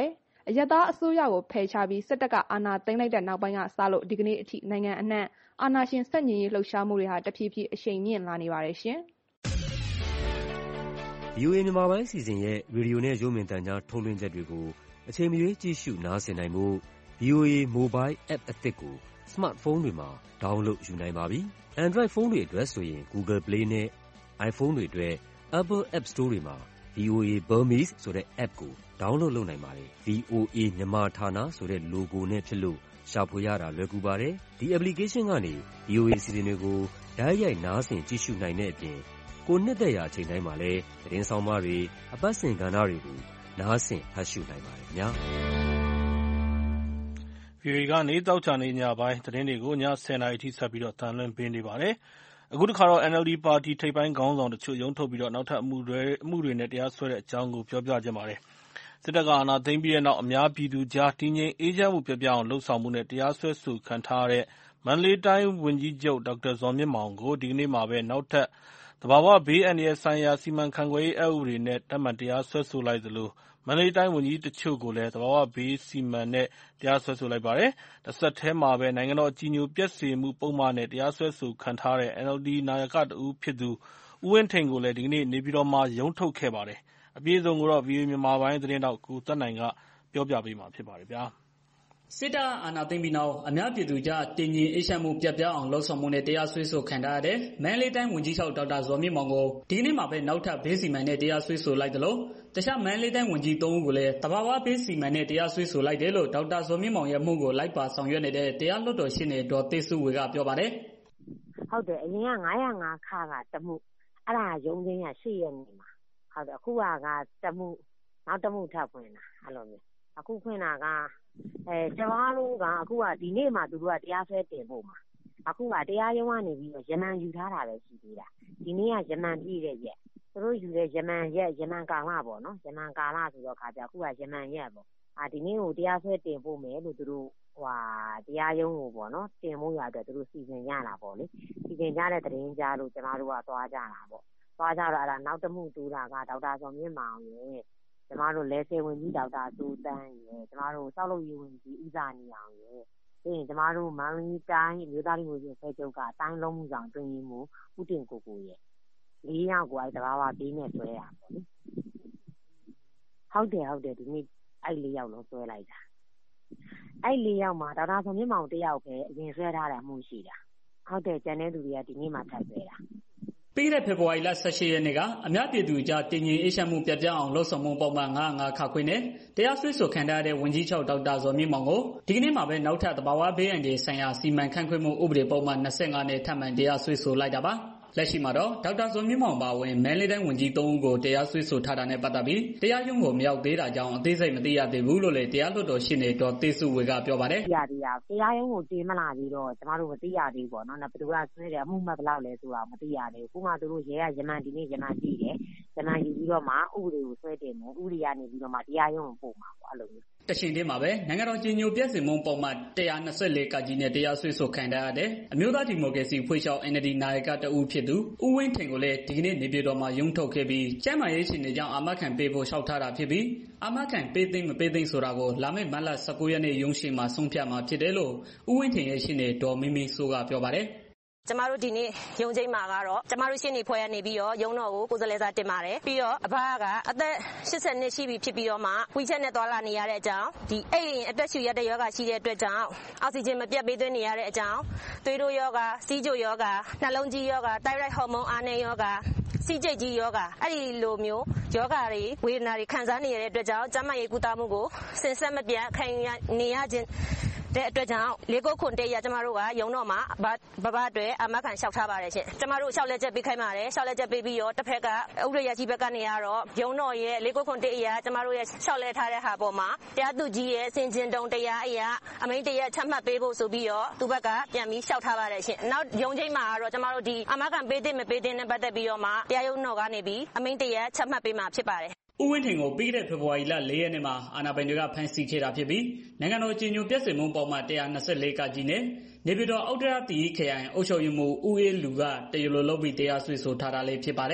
အရပ်သားအစိုးရကိုဖယ်ရှားပြီးစစ်တပ်ကအာဏာသိမ်းလိုက်တဲ့နောက်ပိုင်းကစလို့ဒီကနေ့အထိနိုင်ငံအနှံ့အာဏာရှင်ဆန့်ကျင်ရေးလှုပ်ရှားမှုတွေဟာတဖြည်းဖြည်းအရှိန်မြင့်လာနေပါတယ်ရှင်။ဗွီအိုအေ မြန်မာပိုင်းအစီအစဉ်ရဲ့ရေဒီယိုနဲ့ရုပ်မြင်သံကြားထုတ်လွှင့်ချက်တွေကိုအချိန်မရွေးကြည့်ရှုနားဆင်နိုင်ဖို့ ဗွီအိုအေ Mobile App အသစ်ကို Smartphone တွေမှာ download ယူနိုင်ပါပြီ။ Android ဖုန်းတွေအတွက်ဆိုရင် Google Play နဲ့ iPhone တွေအတွက် Apple App Store တွေမှာ ဗွီအိုအေ Burmese ဆိုတဲ့ app ကို download လုပ်နိုင်ပါတယ်။ ဗွီအိုအေ မြန်မာဌာနဆိုတဲ့ logo နဲ့ဖြစ်လို့ရှာဖွေရတာလွယ်ကူပါတယ်။ ဒီ application ကနေ ဗွီအိုအေ အစီအစဉ်တွေကိုတိုက်ရိုက်နားဆင်ကြည့်ရှုနိုင်တဲ့အပြင်ကိုယ်နှစ်သက်ရာအချိန်တိုင်းမှာလည်းသတင်းဆောင်မတွေအပတ်စဉ်ကဏ္ဍတွေကိုနားဆင်ဖတ်ရှုနိုင်ပါတယ်ခင်ဗျာ။ဗွီအိုအေကနေသောကြာနေ့ညပိုင်းသတင်းတွေကိုညဆယ်နာရီထိဆက်ပြီးတော့တန်လွှင့်ပေးနေပါတယ်။အခုတစ်ခါတော့ အန်အယ်လ်ဒီ ပါတီထိပ်ပိုင်းခေါင်းဆောင်တချို့ရုံးထုတ်ပြီးတော့နောက်ထပ်အမှုတွေအမှုတွေနဲ့တရားစွဲတဲ့အကြောင်းကိုပြောပြခြင်းပါတယ်။စစ်တပ်ကအာဏာသိမ်းပြီးတဲ့နောက်အများပြည်သူကြားတည်ငြိမ်အေးချမ်းမှုပြပြအောင်လှုပ်ဆောင်မှုနဲ့တရားစွဲဆိုခံထားရတဲ့မန္တလေးတိုင်းဝန်ကြီးချုပ်ဒေါက်တာဇော်မြင့်မောင်ကိုဒီကနေ့မှာပဲနောက်ထပ်သဘာဝဘေးအန္တရာယ်ဆိုင်ရာစီမံခန့်ခွဲရေးအက်ဥပဒေနဲ့ထပ်မံတရားစွဲဆိုလိုက်သလိုမန္တလေးတိုင်းဝန်ကြီးတချို့ကိုလည်းသဘာဝဘေးစီမံနဲ့တရားစွဲဆိုလိုက်ပါတယ်။တစ်ဆက်တည်းမှာပဲနိုင်ငံတော်အကြည်ညိုပျက်စေမှုပုဒ်မနဲ့တရားစွဲဆိုခံထားတဲ့ အန်အယ်လ်ဒီ နာယကတဦးဖြစ်သူဦးဝင်းထိန်ကိုလည်းဒီကနေ့နေပြည်တော်မှာရုံးထုတ်ခဲ့ပါတယ်။အပြည့်အစုံကိုတော့ ဗွီအိုအေမြန်မာပိုင်းသတင်းထောက်ကိုသက်နိုင်ကပြောပြပေးမှာဖြစ်ပါတယ်ဗျာ။စစ်တပ်အာဏာသိမ်းပြီးနောက်အများပြည်သူကြားတည်ငြိမ်အေးချမ်းမှုပြပြအောင်လှုပ်ဆောင်မှုနဲ့တရားစွဲဆိုခံထားရတဲ့မန္တလေးတိုင်းဝန်ကြီးချုပ်ဒေါက်တာဇော်မြင့်မောင်ကိုဒီကနေ့မှာပဲနောက်ထပ်ဘေးစီမံနဲ့တရားစွဲဆိုလိုက်သလိုတခြားမန္တလေးတိုင်းဝန်ကြီးသုံးဦးကိုလည်းသဘာဝဘေးစီမံနဲ့တရားစွဲဆိုလိုက်တယ်လို့ဒေါက်တာဇော်မြင့်မောင်ရဲ့မှုကိုလိုက်ပါဆောင်ရွက်နေတဲ့တရားလွှတ်တော်ရှေ့နေဒေါ်သိစုဝေကပြောပါတယ်။ဟုတ်တယ်အရင်ကငါးရာငါးခကတမှုအဲ့ဒါရုံးချင်းကရှေ့ရက်နေမှာဟုတ်တယ်အခုကကတမှုနောက်တမှုထပ်ဖွင့်တာအဲ့လိုမျိုးအခုဖွင့်တာကအဲကျမတို့ကအခုကဒီနေ့မှသူတို့ကတရားစွဲတင်ဖို့မှာအခုကတရားရုံးကနေပြီးတော့ရမန်ယူထားတာပဲရှိသေးတာဒီနေ့ကရမန်ပြည့်တဲ့ရက်သူတို့ယူတဲ့ရမန်ရက်ရမန်ကာလပေါ့နော်ရမန်ကာလဆိုတော့ခါကြအခုကရမန်ရက်ပေါ့အာဒီနေ့ကိုတရားစွဲတင်ဖို့မယ်လို့သူတို့ဟွာတရားရုံးကိုပေါ့နော်တင်ဖို့ရအတွက်သူတို့စီစဉ်ကြတာပေါ့လေစီစဉ်ကြတဲ့သတင်းကြားလို့ကျမတို့ကသွားကြတာပေါ့သွားကြတော့အဲ့ဒါနောက်တမှုတူတာကဒေါက်တာဇော်မြင့်မောင်ရဲ့ကျမတို့လဲဆယ်ဝင်ကြီးဒေါက်တာသူတန်းရယ်ကျမတို့စောက်လုပ်ရေးဝင်ကြီးဦးစာနေအောင်ရယ်ပြီးရင်ကျမတို့မန္တလေးတိုင်းမြို့သားလူမျိုးဖွဲ့ချုပ်ကအတိုင်းလုံးမှုဆောင်တွင်ရင်မူဦးတင်ကိုကိုရယ်လေးယောက်ကိုအဲ့တဘာဝဘေးနဲ့ဆွဲတာပေါ့လေဟုတ်တယ်ဟုတ်တယ်ဒီနေ့အဲ့လေးယောက်လုံးဆွဲလိုက်တာအဲ့လေးယောက်မှာဒေါက်တာဇော်မြင့်မောင်တယောက်ပဲအရင်ဆွဲထားတာမှုရှိတာဟုတ်တယ်ကျန်တဲ့သူတွေကဒီနေ့မှထပ်ဆွဲတာပြီးတဲ့ဖေဖော်ဝါရီလဆယ်ရှစ်ရက်နေ့ကအများပြည်သူကြားတည်ငြိမ်အေးချမ်းမှုပြပြအောင်လှုပ်ဆောင်မှုပုံမှန်ငါးငါးခခွင့်နဲ့တရားစွဲဆိုခံထားတဲ့ဝန်ကြီးချုပ်ဒေါက်တာဇော်မြင့်မောင်ကိုဒီကနေ့မှာပဲနောက်ထပ်သဘာဝဘေးအန္တရာယ်ဆိုင်ရာစီမံခန့်ခွဲမှုဥပဒေပုံမှန်၂၅နဲ့ထပ်မံတရားစွဲဆိုလိုက်တာပါလက်ရှိမှာတော့ဒေါက်တာဇော်မြင့်မောင်ပါဝင်မန္တလေးတိုင်းဝန်ကြီးသုံးဦးကိုတရားစွဲဆိုထားတာနဲ့ပတ်သက်ပြီးတရားရုံးကိုမရောက်သေးတာကြောင့်အသေးစိတ်မသိရသေးဘူးလို့လည်းတရားလွှတ်တော်ရှေ့နေဒေါ်သိစုဝေကပြောပါတယ်။တရားတရားတရားရုံးကိုတင်မလာသေးတော့ကျမတို့မသိရသေးဘူးပေါ့နော်။ဘယ်သူကဆွဲတယ်အမှုမှတ်ဘယ်လောက်လဲဆိုတာမသိရသေးဘူး။ခုမှသူတို့ရဲကရမန်ဒီနေ့ရမန်ကြည့်တယ်။ရမန်ယူပြီးတော့မှဥပဒေကိုဆွဲတင်တယ်။ဥပဒေကနေပြီးတော့မှတရားရုံးကိုပို့မှာပေါ့အဲ့လိုမျိုးတချိန်တည်းမှာပဲနိုင်ငံတော်ကြီးညိုပြည့်စုံမှုပုံမှန်၁၂၄ကကြီးနဲ့တရားစွဲဆိုခံထားရတဲ့အမျိုးသားဒီမိုကရေစီဖွဲ့ချုပ် အန်အယ်လ်ဒီ နာယကတဦးဖြစ်သူဦးဝင်းထင်ကိုလည်းဒီကနေ့နေပြည်တော်မှာရုံးထုတ်ခဲ့ပြီးကျန်းမာရေးရှင်တွေကြောင့်အာမခံပေးဖို့လျှောက်ထားတာဖြစ်ပြီးအာမခံပေးသိမ်းမပေးသိမ်းဆိုတာကိုလာမယ့်မတ်လ၁၉ရက်နေ့ရုံးရှိမှာဆုံးဖြတ်မှာဖြစ်တယ်လို့ဦးဝင်းထင်ရဲ့ရှင်တွေဒေါ်မင်းမင်းစိုးကပြောပါတယ်ကျမတို့ဒီနေ့ရုံးချိန်မှာကတော့ကျမတို့ရှင်းနေဖွဲ့ရနေပြီးတော့ရုံးတော်ကိုကိုယ်စားလှယ်စာတင်ပါတယ်ပြီးတော့အဘကအသက်၈၀နှစ်ရှိပြီဖြစ်ပြီးတော့မှဝီချက်နဲ့သွားလာနေရတဲ့အကြောင်းဒီအိမ်အသက်ရှူရတဲ့ယောဂရှိတဲ့အတွက်ကြောင့်အောက်ဆီဂျင်မပြတ်ပေးသွင်းနေရတဲ့အကြောင်းသွေးတိုးယောဂစီးကျိုယောဂနှလုံးကြီးယောဂသိုင်းရိုက်ဟော်မုန်းအားနည်းယောဂစီးကျိတ်ကြီးယောဂအဲ့ဒီလိုမျိုးယောဂတွေဝေဒနာတွေခံစားနေရတဲ့အတွက်ကြောင့်ကျန်းမာရေးကုသမှုကိုစင်ဆက်မပြတ်ခံနေရခြင်းတဲ့အတွက်ကြောင့်လေးကိုခွန်တေးရကျမတို့ကရုံတော်မှာဘဘအတွက်အမခံလျှောက်ထားပါတယ်ရှင်ကျမတို့လျှောက်လက်ချက်ပေးခိုင်းပါတယ်လျှောက်လက်ချက်ပေးပြီးတော့တစ်ဖက်ကဥပဒေရရှိဘက်ကနေရတော့ရုံတော်ရဲ့လေးကိုခွန်တေးအရာကျမတို့ရဲ့လျှောက်လက်ထားတဲ့ဟာပေါ်မှာတရားသူကြီးရဲ့စင်ကျင်တုံတရားအရာအမိန့်တရားချမှတ်ပေးဖို့ဆိုပြီးတော့သူဘက်ကပြန်ပြီးလျှောက်ထားပါတယ်ရှင်နောက်ရုံချိန်မှာတော့ကျမတို့ဒီအမခံပေးတဲ့မပေးတဲ့နဲ့ပတ်သက်ပြီးတော့မှတရားရုံးတော်ကနေပြီးအမိန့်တရားချမှတ်ပေးမှာဖြစ်ပါတယ်ဦးဝင်းထင်ကိုပြီးတဲ့ဖေဖော်ဝါရီလ၄ရက်နေ့မှာအာဏာပိုင်တွေကဖမ်းဆီးခဲ့တာဖြစ်ပြီးနိုင်ငံတော်ကြီးညိုပြည့်စုံမှုပုံမှန်၁၂၄ကကြီးနဲ့နေပြည်တော်အောက်တရတီခရိုင်အုပ်ချုပ်ရေးမှူးဦးအေးလူကတရားလိုလုပ်ပြီးတရားစွဲဆိုထားတာလေးဖြစ်ပါတယ်။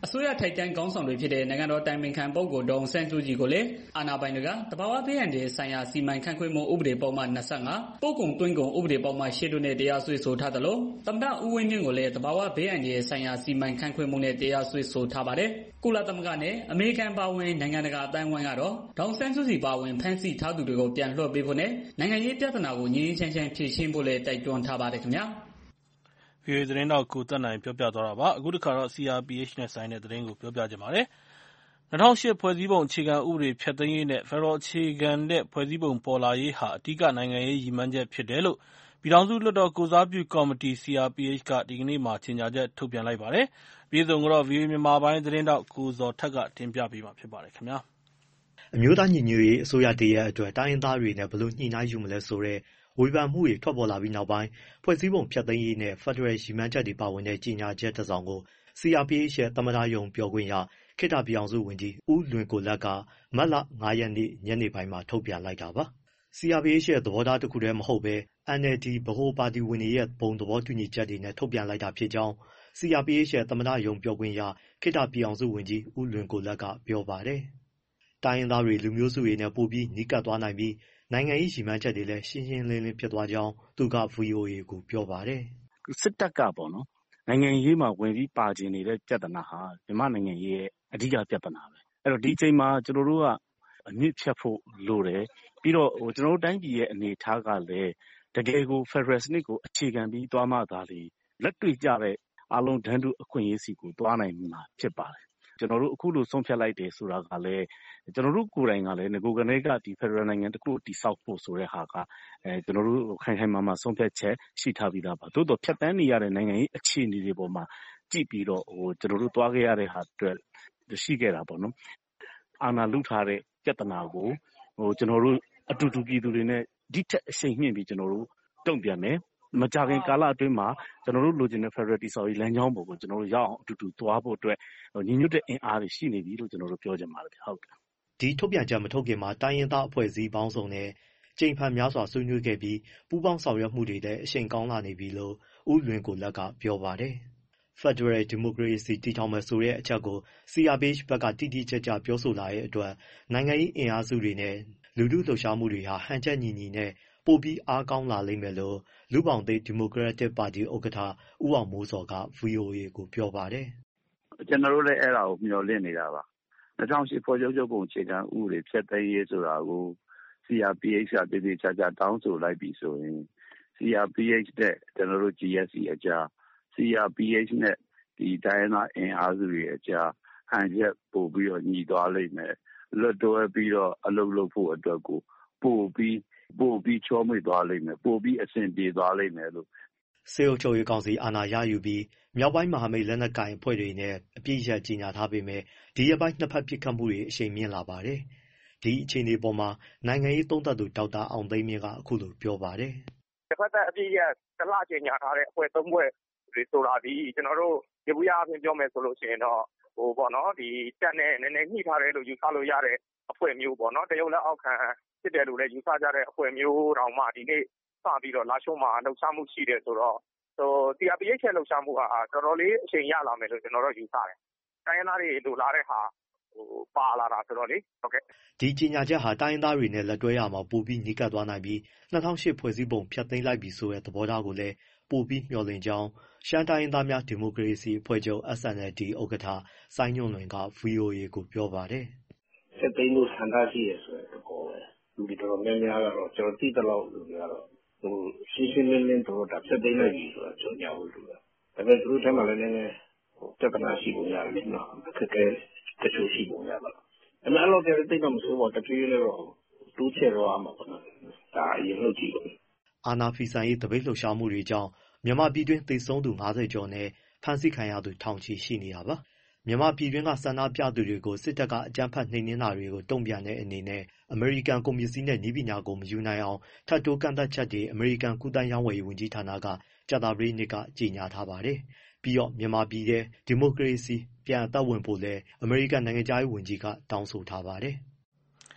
အစိုးရထိုက်တန်းခေါင်းဆောင်တွေဖြစ်တဲ့နိုင်ငံတော်တိုင်ပင်ခံပုဂ္ဂိုလ်ဒေါ်အောင်ဆန်းစုကြည်ကိုလည်းအာဏာပိုင်တွေကတဘာဝဘေးအန္တရာယ်ဆိုင်ရာစီမံခန့်ခွဲမှုဥပဒေပုဒ်မ၂၅ပို့ကုန်သွင်းကုန်ဥပဒေပုဒ်မ၈တို့နဲ့တရားစွဲဆိုထားသလိုသမ္မတဦးဝင်းမြင့်ကိုလည်းတဘာဝဘေးအန္တရာယ်ဆိုင်ရာစီမံခန့်ခွဲမှုနဲ့တရားစွဲဆိုထားပါတယ်။ကုလသမဂ္ဂနဲ့အမေရိကန်ပါဝင်နိုင်ငံတကာအတိုင်းအဝိုင်းကတော့ဒေါ်အောင်ဆန်းစုကြည်ပါဝင်ဖမ်းဆီးထားသူတွေကိုပြန်လွှတ်ပေးဖို့နဲ့နိုင်ငံရေးပြဿနာကိုငြိမ်းချမ်းချမ်းဖြေရှင်းဖို့လည်းတိုက်တွန်းထားပါတယ်ခင်ဗျာ။ဗွီအိုအေသတင်းထောက်ကိုသက်နိုင်ပြောပြသွားတာပါ။အခုတစ်ခါတော့ စီ အာร์ ပီ အိတ်ချ် နဲ့ဆိုင်တဲ့သတင်းကိုပြောပြချင်ပါတယ်။၂၀၀၈ဖွဲ့စည်းပုံအခြေခံဥပဒေဖျက်သိမ်းရေးနဲ့ဖက်ဒရယ်အခြေခံတဲ့ဖွဲ့စည်းပုံပေါ်လာရေးဟာအဓိကနိုင်ငံရေးရည်မှန်းချက်ဖြစ်တယ်လို့ပြည်ထောင်စုလွှတ်တော်ကိုယ်စားပြုကော်မတီ စီ အာร์ ပီ အိတ်ချ် ကဒီကနေ့မှာကြေညာချက်ထုတ်ပြန်လိုက်ပါတယ်။အပြည့်အစုံကိုတော့ ဗွီအိုအေမြန်မာပိုင်းသတင်းထောက်ကိုဇော်ထက်ကတင်ပြပေးမှာဖြစ်ပါတယ်ခင်ဗျာ။အမျိုးသားညီညွတ်ရေးအစိုးရတရပ်အတွက်တိုင်းရင်းသားတွေနဲ့ဘယ်လိုညှိနှိုင်းယူမလဲဆိုတဲ့ဝေဖန်မှုတွေထွက်ပေါ်လာပြီးနောက်ပိုင်းဖွဲ့စည်းပုံဖျက်သိမ်းရေးနဲ့ဖက်ဒရယ်ရည်မှန်းချက်တွေပါဝင်တဲ့ကြေညာချက်တစ်စောင်ကို စီ အာร์ ပီ အိတ်ချ် ရဲ့သမ္မတရုံးပြောခွင့်ရခေတ္တပြည်ထောင်စုဝန်ကြီးဦးလွင်ကိုလတ်ကမတ်လ၅ရက်နေ့ညနေပိုင်းမှာထုတ်ပြန်လိုက်တာပါ။ စီ အာร์ ပီ အိတ်ချ် ရဲ့သဘောထားတစ်ခုတည်းမဟုတ်ဘဲ အန် အယ်လ် ဒီ ဗဟိုပါတီဝင်တွေရဲ့ဘုံသဘောတူညီချက်တွေနဲ့ထုတ်ပြန်လိုက်တာဖြစ်ကြောင်း စီ အာร์ ပီ အိတ်ချ် ရဲ့သမ္မတရုံးပြောခွင့်ရခေတ္တပြည်ထောင်စုဝန်ကြီးဦးလွင်ကိုလတ်ကပြောပါတယ်။တိုင်းရင်းသားတွေလူမျိုးစုတွေနဲ့ပိုပြီးနီးကပ်သွားနိုင်ပြီးနိုင်ငံရေးရည်မှန်းချက်တွေလည်းရှင်းရှင်းလင်းလင်းဖြစ်သွားကြောင်းသူက ဗွီအိုအေကိုပြောပါတယ်။စစ်တပ်ကပေါ့နော်နိုင်ငံရေးမှာဝင်ပြီးပါချင်နေတဲ့ပြဿနာဟာမြန်မာနိုင်ငံရေးရဲ့အဓိကပြဿနာပဲ။အဲ့တော့ဒီအချိန်မှာကျွန်တော်တို့ကအမြင့်ဖြတ်ဖို့လိုတယ်။ပြီးတော့ဟိုကျွန်တော်တို့တိုင်းပြည်ရဲ့အနေအထားကလည်းတကယ်ကိုဖက်ဒရယ်စနစ်ကိုအခြေခံပြီးသွားမှသာလေလက်တွေ့ကျတဲ့အားလုံးတန်းတူအခွင့်အရေးစီကိုသွားနိုင်မှာဖြစ်ပါတယ်။ကျွန်တော်တို့အခုလိုဆုံးဖြတ်လိုက်တယ်ဆိုတာကလည်းကျွန်တော်တို့ကိုယ်တိုင်ကလည်းငကိုကနေကဒီဖက်ဒရယ်နိုင်ငံတစ်ခုတည်ဆောက်ဖို့ဆိုတဲ့ဟာကအဲကျွန်တော်တို့ခိုင်ခိုင်မာမာဆုံးဖြတ်ချက်ရှိထားပြီးသားပါ။သို့တော့ဖြတ်တန်းနေရတဲ့နိုင်ငံရေးအခြေအနေတွေပေါ်မှာကြည့်ပြီးတော့ဟိုကျွန်တော်တို့သွားခဲ့ရတဲ့ဟာအတွက်ရှိခဲ့တာပေါ့နော်။အာဏာလုထားတဲ့ပြဿနာကိုဟိုကျွန်တော်တို့အတူတူပြည်သူတွေနဲ့ဒီထက်အရှိန်မြင့်ပြီးကျွန်တော်တို့တုံ့ပြန်မယ်။မကြခင်ကာလအတွင်းမှာကျွန်တော်တို့လိုချင်တဲ့ Federal တည်ဆောက်ရေးလမ်းကြောင်းပေါ်ကိုကျွန်တော်တို့ရောက်အောင်အတူတူသွားဖို့အတွက်ညီညွတ်တဲ့အင်အားတွေရှိနေပြီလို့ကျွန်တော်တို့ပြောချင်ပါတယ်ဟုတ်ကဲ့ဒီထုတ်ပြန်ချက်မထုတ်ခင်မှာတိုင်းရင်းသားအဖွဲ့အစည်းပေါင်းစုံနဲ့ကြိမ်ဖန်များစွာဆွေးနွေးခဲ့ပြီးပူးပေါင်းဆောင်ရွက်မှုတွေလည်းအရှိန်ကောင်းလာနေပြီလို့ဦးလွင်ကိုလတ်ကပြောပါတယ်။ Federal Democracy တည်ထောင်မယ်ဆိုတဲ့အချက်ကို စီ အာร์ ပီ အိတ်ချ် ဘက်ကတိတိကျကျပြောဆိုလာတဲ့အတွက်နိုင်ငံရေးအင်အားစုတွေနဲ့လူထုလှုပ်ရှားမှုတွေဟာဟန်ချက်ညီညီနဲ့ပိုပြီးအားကောင်းလာလိမ့်မယ်လို့လူ့ဘောင်သစ်ဒီမိုကရက်တစ်ပါတီဥက္ကဋ္ဌဦးအောင်မိုးစောက ဗွီအိုအေကိုပြောပါတယ်။ကျွန်တော်တို့လည်းအဲ့ဒါကိုမျှော်လင့်နေတာပါ။၂၀၀၈ဖွဲ့စည်းချုပ်ပုံအခြေခံဥပဒေဖျက်သိမ်းရေးဆိုတာကို စီ အာร์ ပီ အိတ်ချ် ကတည်တည်ချာချာတောင်းဆိုလိုက်ပြီဆိုရင် စီ အာร์ ပီ အိတ်ချ် နဲ့ကျွန်တော်တို့ ဂျီ အက်ဖ် စီ အကြား စီ အာร์ ပီ အိတ်ချ် နဲ့ဒီတိုင်းရင်းသားအင်အားစုတွေအကြားဟန်ချက်ပို့ပြီးတော့ညီသွားလိမ့်မယ်။လွတ်တွဲပြီးတော့အလုပ်လုပ်ဖို့အတွက်ကိုပို့ပြီးပို့ပြီးချောမွေ့သွားလိမ့်မယ်ပို့ပြီးအဆင်ပြေသွားလိမ့်မယ်လို့စေအုပ်ချုပ်ရေးကောင်စီအာဏာရယူပြီးမြောက်ပိုင်းမဟာမိတ်လက်နက်ကိုင်အဖွဲ့တွေနဲ့အပြည့်အစုံကြီးညာထားပေမဲ့ဒီရက်ပိုင်းနှစ်ဖက်ပစ်ခတ်မှုတွေအရှိန်မြင့်လာပါတယ်။ဒီအခြေအနေပေါ်မှာနိုင်ငံရေးသုံးသပ်သူဒေါက်တာအောင်သိန်းမြင့်ကအခုလိုပြောပါတယ်။တစ်ဖက်သက်အပြည့်ရတလကြီးညာထားတဲ့အဖွဲ့သုံးဖွဲ့တွေဆိုတာဒီကျွန်တော်တို့ရေဘူးရအပြင်ပြောမယ်ဆိုလို့ရှိရင်တော့ဟိုပေါ့နော်ဒီတက်နဲ့နည်းနည်းညှိထားတယ်လို့ယူဆလို့ရတဲ့အဖွဲ့မျိုးပေါ့နော်တရုတ်လက်အောက်ခံဖြစ်တယ်လို့လည်းယူဆကြတဲ့အဖွဲ့မျိုးတောင်မှဒီနေ့စပြီးတော့လာရှုံးမှာလှုပ်ရှားမှုရှိတယ်ဆိုတော့ဟို စီ အာร์ ပီ အိတ်ချ် ရဲ့လှုပ်ရှားမှုဟာတော်တော်လေးအချိန်ရလာမယ်လို့ကျွန်တော်တို့ယူဆတယ်။တိုင်းရင်းသားတွေလိုလားတဲ့ဟာဟိုပါလာတာဆိုတော့လေဟုတ်ကဲ့ဒီကြေညာချက်ဟာတိုင်းရင်းသားတွေနဲ့လက်တွဲရမှာပိုပြီးညီကပ်သွားနိုင်ပြီး၂၀၀၈ဖွဲ့စည်းပုံဖျက်သိမ်းလိုက်ပြီဆိုတဲ့သဘောထားကိုလည်းပိုပြီးမျှော်လင့်ကြောင်းရှမ်းတိုင်းရင်းသားများဒီမိုကရေစီအဖွဲ့ချုပ် အက်စ် အန် အယ်လ် ဒီ ဥက္ကဋ္ဌစိုင်းညွန့်လွင်က ဗွီအိုအေကိုပြောပါတယ်။ဖျက်သိမ်းလို့ဆန္ဒရှိရဆိုတဲ့သဘောပဲလူတွေတော်တော်များများကတော့ကျွန်တော်သိတဲ့လောက်လူတွေကတော့ဟိုရှင်းရှင်းလင်းလင်းတို့ဒါဖျက်သိမ်းလိုက်ပြီဆိုတာကြော်ညာဖို့လူတာဒါပေမဲ့သူတို့ထဲမှာလည်းနည်းနည်းဟိုပြဿနာရှိပုံရတယ်လေနော်အခက်အခဲတချို့ရှိပုံရပါတော့အမှန်တော့ကြည့်သိတော့မဆိုးပါတပြေးလေးတော့တူးချေတော့အမှာပေါ့နော်ဒါအရင်လို့ကြည့်လို့အာနာဖီဆိုင်ရေးတပိတ်လှုပ်ရှားမှုတွေကြောင့်မြန်မာပြည်တွင်းသေဆုံးသူ၅၀ကျော်နဲ့ဖမ်းဆီးခံရသူထောင်ချီရှိနေတာပါမြန်မာပြည်တွင်းကဆန္ဒပြသူတွေကိုစစ်တပ်ကအကြမ်းဖက်နှိမ်နင်းတာတွေကိုတုံ့ပြန်တဲ့အနေနဲ့အမေရိကန်ကုန်ပစ္စည်းနဲ့နည်းပညာကိုမယူနိုင်အောင်ထပ်တိုးကန့်သတ်ချက်တွေအမေရိကန်ကုသရေးဝန်ကြီးဌာနကကြာသပတေးနေ့ကကြေညာထားပါတယ်။ပြီးတော့မြန်မာပြည်ရဲ့ဒီမိုကရေစီပြန်အသက်ဝင်ဖို့လဲအမေရိကန်နိုင်ငံခြားရေးဝန်ကြီးကတောင်းဆိုထားပါတယ်။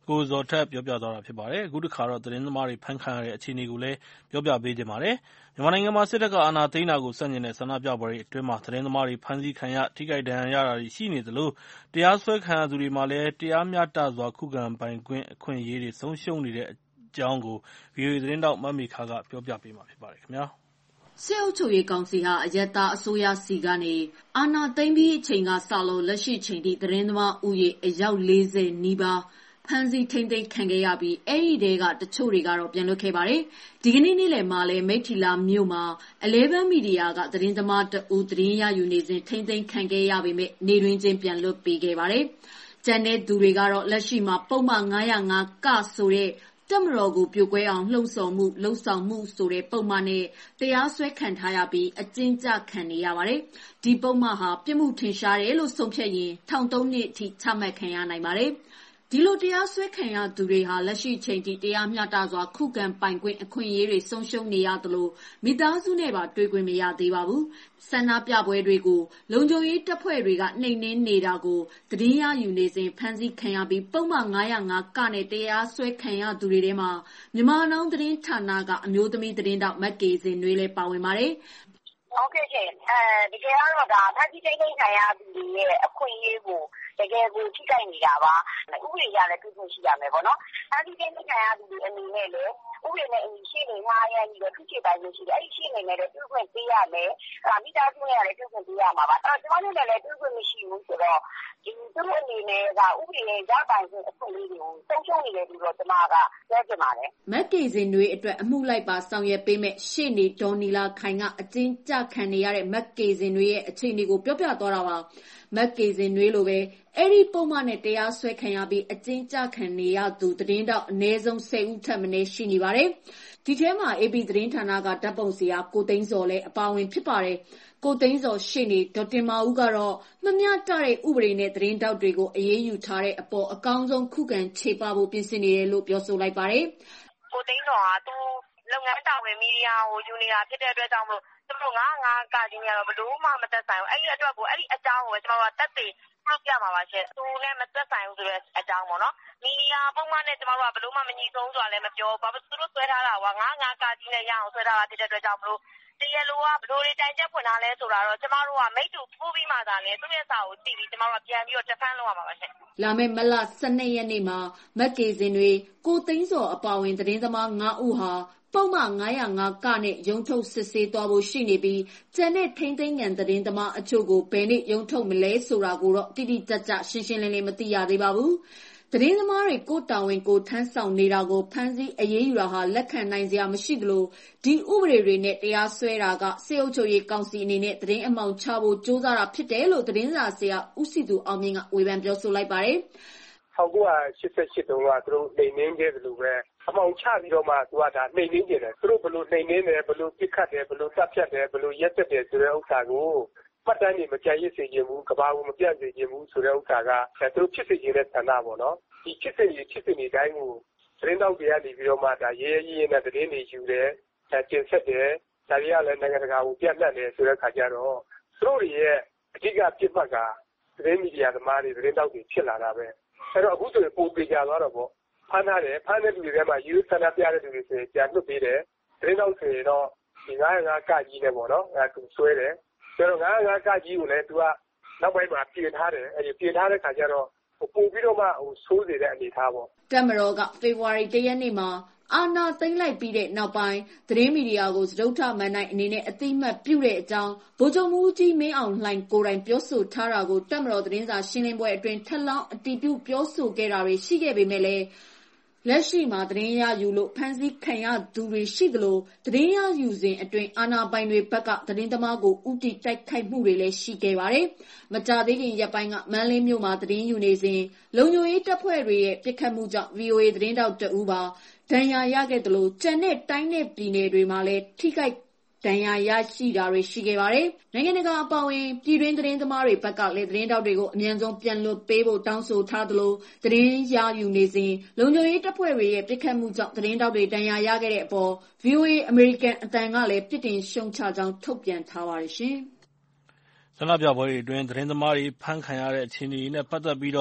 ကိုဇော်ထက်ပြောပြသွားတာဖြစ်ပါတယ်။ အခုတစ်ခါတော့သတင်းသမားတွေဖမ်းခံရတဲ့အခြေအနေကိုလည်းပြောပြပေးချင်ပါတယ်။ မြန်မာနိုင်ငံမှာစစ်တပ်ကအာဏာသိမ်းတာကိုဆန့်ကျင်တဲ့ဆန္ဒပြပွဲတွေအတွင်းမှာသတင်းသမားတွေဖမ်းဆီးခံရထိခိုက်ဒဏ်ရာရတာတွေရှိနေသလိုတရားစွဲခံရသူတွေမှာလည်းတရားမျှတစွာခုခံပိုင်ခွင့်အခွင့်အရေးတွေဆုံးရှုံးနေတဲ့အကြောင်းကို ဗွီအိုအေသတင်းထောက်မမေခကပြောပြပေးမှာဖြစ်ပါတယ်ခင်ဗျာ။စစ်အုပ်ချုပ်ရေးကောင်စီဟာအရပ်သားအစိုးရစီကနေအာဏာသိမ်းပြီးအချိန်ကစလို့လက်ရှိချိန်ထိသတင်းသမားဦးရေအယောက်လေးဆယ်နီးပါးဖမ်းဆီးထိန်းသိမ်းခံခဲ့ရပြီးအဲ့ဒီတဲကတချို့တွေကတော့ပြန်လွတ်ခဲ့ပါတယ်။ဒီကနေ့နေ့လယ်မှာလည်းမိထ္ထီလာမြို့မှာelevenမီဒီယာကသတင်းသမားတဦးသတင်းရယူနေစဉ်ထိန်းသိမ်းခံခဲ့ရပေမဲ့နေတွင်ချင်းပြန်လွတ်ပေးခဲ့ပါတယ်။ကျန်တဲ့သူတွေကတော့လက်ရှိမှာပုံမှန်nine oh fiveကဆိုတဲ့တပ်မတော်ကိုပြိုကွဲအောင်လှုံ့ဆော်မှုလှုံ့ဆော်မှုဆိုတဲ့ပုံမှန်နဲ့တရားစွဲခံထားရပြီးအကျဉ်းချခံနေရပါတယ်။ဒီပုံမှန်ဟာပြစ်မှုထင်ရှားတယ်လို့ဆုံးဖြတ်ရင်ထောင်သုံးနှစ်အထိချမှတ်ခံရနိုင်ပါတယ်။ဒီလိုတရားစွဲခံရသူတွေဟာလက်ရှိချိန်ထိတရားမျှတစွာခုခံပိုင်ခွင့်အခွင့်အရေးတွေဆုံးရှုံးနေရသလိုမိသားစုနဲ့ပါတွေ့ခွင့်မရသေးပါဘူး။ဆန္ဒပြပွဲတွေကိုလုံခြုံရေးတပ်ဖွဲ့တွေကနှိမ်နင်းနေတာကိုသတင်းရယူနေစဉ်ဖမ်းဆီးခံရပြီးပုံမှန်nine oh fiveကနဲ့တရားစွဲခံရသူတွေထဲမှာမြန်မာနောင်သတင်းဌာနကအမျိုးသမီးသတင်းတောက်မက်ကေစင်တွေလည်းပါဝင်ပါတယ်။ဟုတ်ကဲ့ရှင်အဲတကယ်တော့ဒါဖမ်းဆီးထိန်းသိမ်းခံရသူတွေရဲ့အခွင့်အရေးကိုတကယ်ကိုထိခိုက်နေတာပါဥပဒေရလည်းပြုဖို့ရှိရမယ်ပေါ့နော်ဖမ်းဆီးထိန်းသိမ်းခံရသူတွေအနေနဲ့လည်းဥပဒေနဲ့အညီရှင်းနေငှားရမ်းပြီးတော့သူ့ခြေပိုင်းလို့ရှိတယ်အဲ့ဒီရှင်းနေနဲ့လည်းပြုခွင့်ပေးရမယ်အဲမိသားစုနဲ့လည်းပြုခွင့်ပေးရမှာပါအဲ့တော့ကျွန်တော်တို့လည်းပြုခွင့်မရှိဘူးဆိုတော့ဒီသူတို့အနေနဲ့ကဥပဒေရဲ့ရပိုင်ခွင့်အခွင့်အရေးတွေကိုဆုံးရှုံးနေတယ်လို့တော့ကျွန်မကပြောချင်ပါတယ်မက်ကေစင်တွေအတွက်အမှုလိုက်ပါဆောင်ရွက်ပေးမဲ့ရှေ့နေဒေါ်နီလာခိုင်ကအကျဉ်းချခံနေရတဲ့မက်ကေစင်တွေရဲ့အခြေအနေကိုပြောပြသွားတာပါမက်ကေစင်တွေလိုပဲအဲ့ဒီပုံမှန်နဲ့တရားစွဲခံရပြီးအကျဉ်းချခံနေရသူသတင်းတောက်အနည်းဆုံးtenဦးထက်မနည်းရှိနေပါတယ်ဒီထဲမှာ အေပီ သတင်းဌာနကဓာတ်ပုံဆရာကိုသိန်းစောလည်းအပါဝင်ဖြစ်ပါတယ်ကိုသိန်းစောရှေ့နေဒေါက်တင်မာဦးကတော့မမျှတတဲ့ဥပဒေနဲ့သတင်းတောက်တွေကိုအရေးယူထားတဲ့အပေါ်အကောင်းဆုံးခုခံခြေပဖို့ပြင်ဆင်နေတယ်လို့ပြောဆိုလိုက်ပါတယ်ကိုသိန်းစောကသူလုပ်ငန်းတာဝန်မီဒီယာကိုယူနေတာဖြစ်တဲ့အတွက်ကြောင့်မလို့သူတို့nine oh fiveကကြီးကတော့ဘလို့မှမသက်ဆိုင်ဘူးအဲ့ဒီအတွက်ကိုအဲ့ဒီအကြောင်းကိုကျွန်တော်ကတက်တည်ပြုပြမှာပါရှင့်သူနဲ့မသက်ဆိုင်ဘူးဆိုတဲ့အကြောင်းပေါ့နော်မီဒီယာပုံမှန်နဲ့ကျွန်တော်တို့ကဘလို့မှမညီဆုံးဆိုတာလည်းမပြောဘာလို့သူတို့ဆွဲထားတာကnine oh fiveကကြီးနဲ့ရအောင်ဆွဲထားတာဖြစ်တဲ့အတွက်ကြောင့်မလို့တရားလိုကဘလို့တွေတိုင်ချက်ဖွင့်ထားလဲဆိုတာတော့ကျွန်တော်တို့ကမိတ်တူဖူးပြီးမှသာလဲသူ့ရဲ့စာကိုကြည့်ပြီးကျွန်တော်တို့ကပြန်ပြီးတော့တဖန်လုပ်ရမှာပါရှင့်လာမယ့်မလtwelveရက်နေ့မှာမက်ကေစင်တွေကိုသိန်းစောအပါဝင်သတင်းသမားnineဦးဟာပုံမှန်nine oh fiveကနဲ့ရုံးထုတ်စစ်ဆေးသွားဖို့ရှိနေပြီးကျန်တဲ့ထိန်းသိမ်းငံသတင်းသမားအချို့ကိုဘယ်နေ့ရုံးထုတ်မလဲဆိုတာကိုတော့တိတိကျကျရှင်းရှင်းလင်းလင်းမသိရသေးပါဘူးသတင်းသမားတွေကိုတာဝန်ကိုထမ်းဆောင်နေတာကိုဖမ်းဆီးအရေးယူတာဟာလက်ခံနိုင်စရာမရှိသလိုဒီဥပဒေတွေနဲ့တရားစွဲတာကစစ်အုပ်ချုပ်ရေးကောင်စီအနေနဲ့သတင်းအမှောင်ချဖို့ကြိုးစားတာဖြစ်တယ်လို့သတင်းစာဆရာဦးစီသူအောင်မြင့်ကဝေဖန်ပြောဆိုလိုက်ပါတယ် nineteen eighty-eightတုန်းကသူတို့နှိမ်နှင်းခဲ့သလိုပဲအမှောင်ချပြီးတော့မှသူကဒါနှိမ်နှင်းကြတယ်သူတို့ဘလို့နှိမ်နှင်းတယ်ဘလို့ပြစ်ခတ်တယ်ဘလို့တပ်ဖြတ်တယ်ဘလို့ရက်သက်တယ်ဆိုတဲ့ဥစ္စာကိုမှတ်တမ်းတွေမကြံရစ်စေခြင်းဘူးကဘာကိုမပြတ်စေခြင်းဘူးဆိုတဲ့ဥစ္စာကသူတို့ဖြစ်စေခြင်းတဲ့ဆန္ဒပေါ့နော်ဒီဖြစ်စေဖြစ်စေနေတိုင်းကိုသတင်းတောက်တွေကနေပြီးတော့မှဒါရဲရဲရဲနဲ့သတင်းတွေယူတယ်တင်ဆက်တယ်ဒါတွေကလည်းနိုင်ငံတကာကိုပြတ်နှံ့တယ်ဆိုတဲ့ခါကျတော့သူတို့ရဲ့အဓိကပြစ်မှတ်ကသတင်းမီဒီယာသမားတွေသတင်းတောက်တွေဖြစ်လာတာပဲအဲ့တော့အခုဆိုရင်ပိုပြေကြသွားတော့ပေါ့ဖမ်းထားတယ်ဖမ်းတဲ့လူတွေထဲမှာယူဆန္ဒပြတဲ့လူတွေဆိုရင်ပြန်လွတ်ပေးတယ်သတင်းတောက်ဆိုရင်တော့ဒီnine oh fiveကကြီးနဲ့ပေါ့နော်အဲသူဆွဲတယ်ဆိုတော့nine oh fiveကကြီးကိုလည်းသူကနောက်ပိုင်းမှာပြင်ထားတယ်အဲ့ဒီပြင်ထားတဲ့ခါကျတော့ပို့ပြီးတော့မှဟိုဆိုးစေတဲ့အနေထားပေါ့တက်မတော်ကဖေဖော်ဝါရီoneရက်နေ့မှာအာဏာသိမ်းလိုက်ပြီးတဲ့နောက်ပိုင်းသတင်းမီဒီယာကိုစတုတ္ထမန်တိုင်းအနေနဲ့အသိမှတ်ပြုတဲ့အကြောင်းဗိုလ်ချုပ်မှူးကြီးမင်းအောင်လှိုင်ကိုယ်တိုင်ပြောဆိုထားတာကိုတက်မတော်သတင်းစာရှင်းလင်းပွဲအတွင်းထပ်လောင်းအတည်ပြုပြောဆိုခဲ့တာတွေရှိခဲ့ပေမဲ့လည်းလက်ရှိမှာသတင်းရယူလို့ဖမ်းဆီးခံရသူတွေရှိသလိုသတင်းရယူစဉ်အတွင်းအာဏာပိုင်တွေဘက်ကသတင်းသမားကိုဥတီတိုက်ခိုက်မှုတွေလည်းရှိခဲ့ပါတယ်။မကြာသေးခင်ရက်ပိုင်းကမန္တလေးမြို့မှာသတင်းယူနေစဉ်လုံခြုံရေးတပ်ဖွဲ့တွေရဲ့ပစ်ခတ်မှုကြောင့် ဗီအိုအေ သတင်းတောက်တဦးပါဒဏ်ရာရခဲ့သလိုကျန်တဲ့တိုင်းနဲ့ပြည်နယ်တွေမှာလည်းထိခိုက်ဒဏ်ရာရရှိတာတွေရှိခဲ့ပါတယ်။နိုင်ငံတကာအပါအဝင်ပြည်တွင်းသတင်းသမားတွေဘက်ကလည်းသတင်းတောက်တွေကိုအမြန်ဆုံးပြန်လွှတ်ပေးဖို့တောင်းဆိုထားသလိုသတင်းရယူနေစဉ်လုံခြုံရေးတပ်ဖွဲ့တွေရဲ့ပစ်ခတ်မှုကြောင့်သတင်းတောက်တွေဒဏ်ရာရခဲ့တဲ့အပေါ် ဗီအိုအေ အမေရိကန်အသံကလည်းပြစ်တင်ရှုံချကြောင်းထုတ်ပြန်ထားပါတယ်ရှင်။ဆန္ဒပြပွဲတွေအတွင်းသတင်းသမားတွေဖမ်းခံရတဲ့အခြေအနေနဲ့ပတ်သက်ပြီးတော့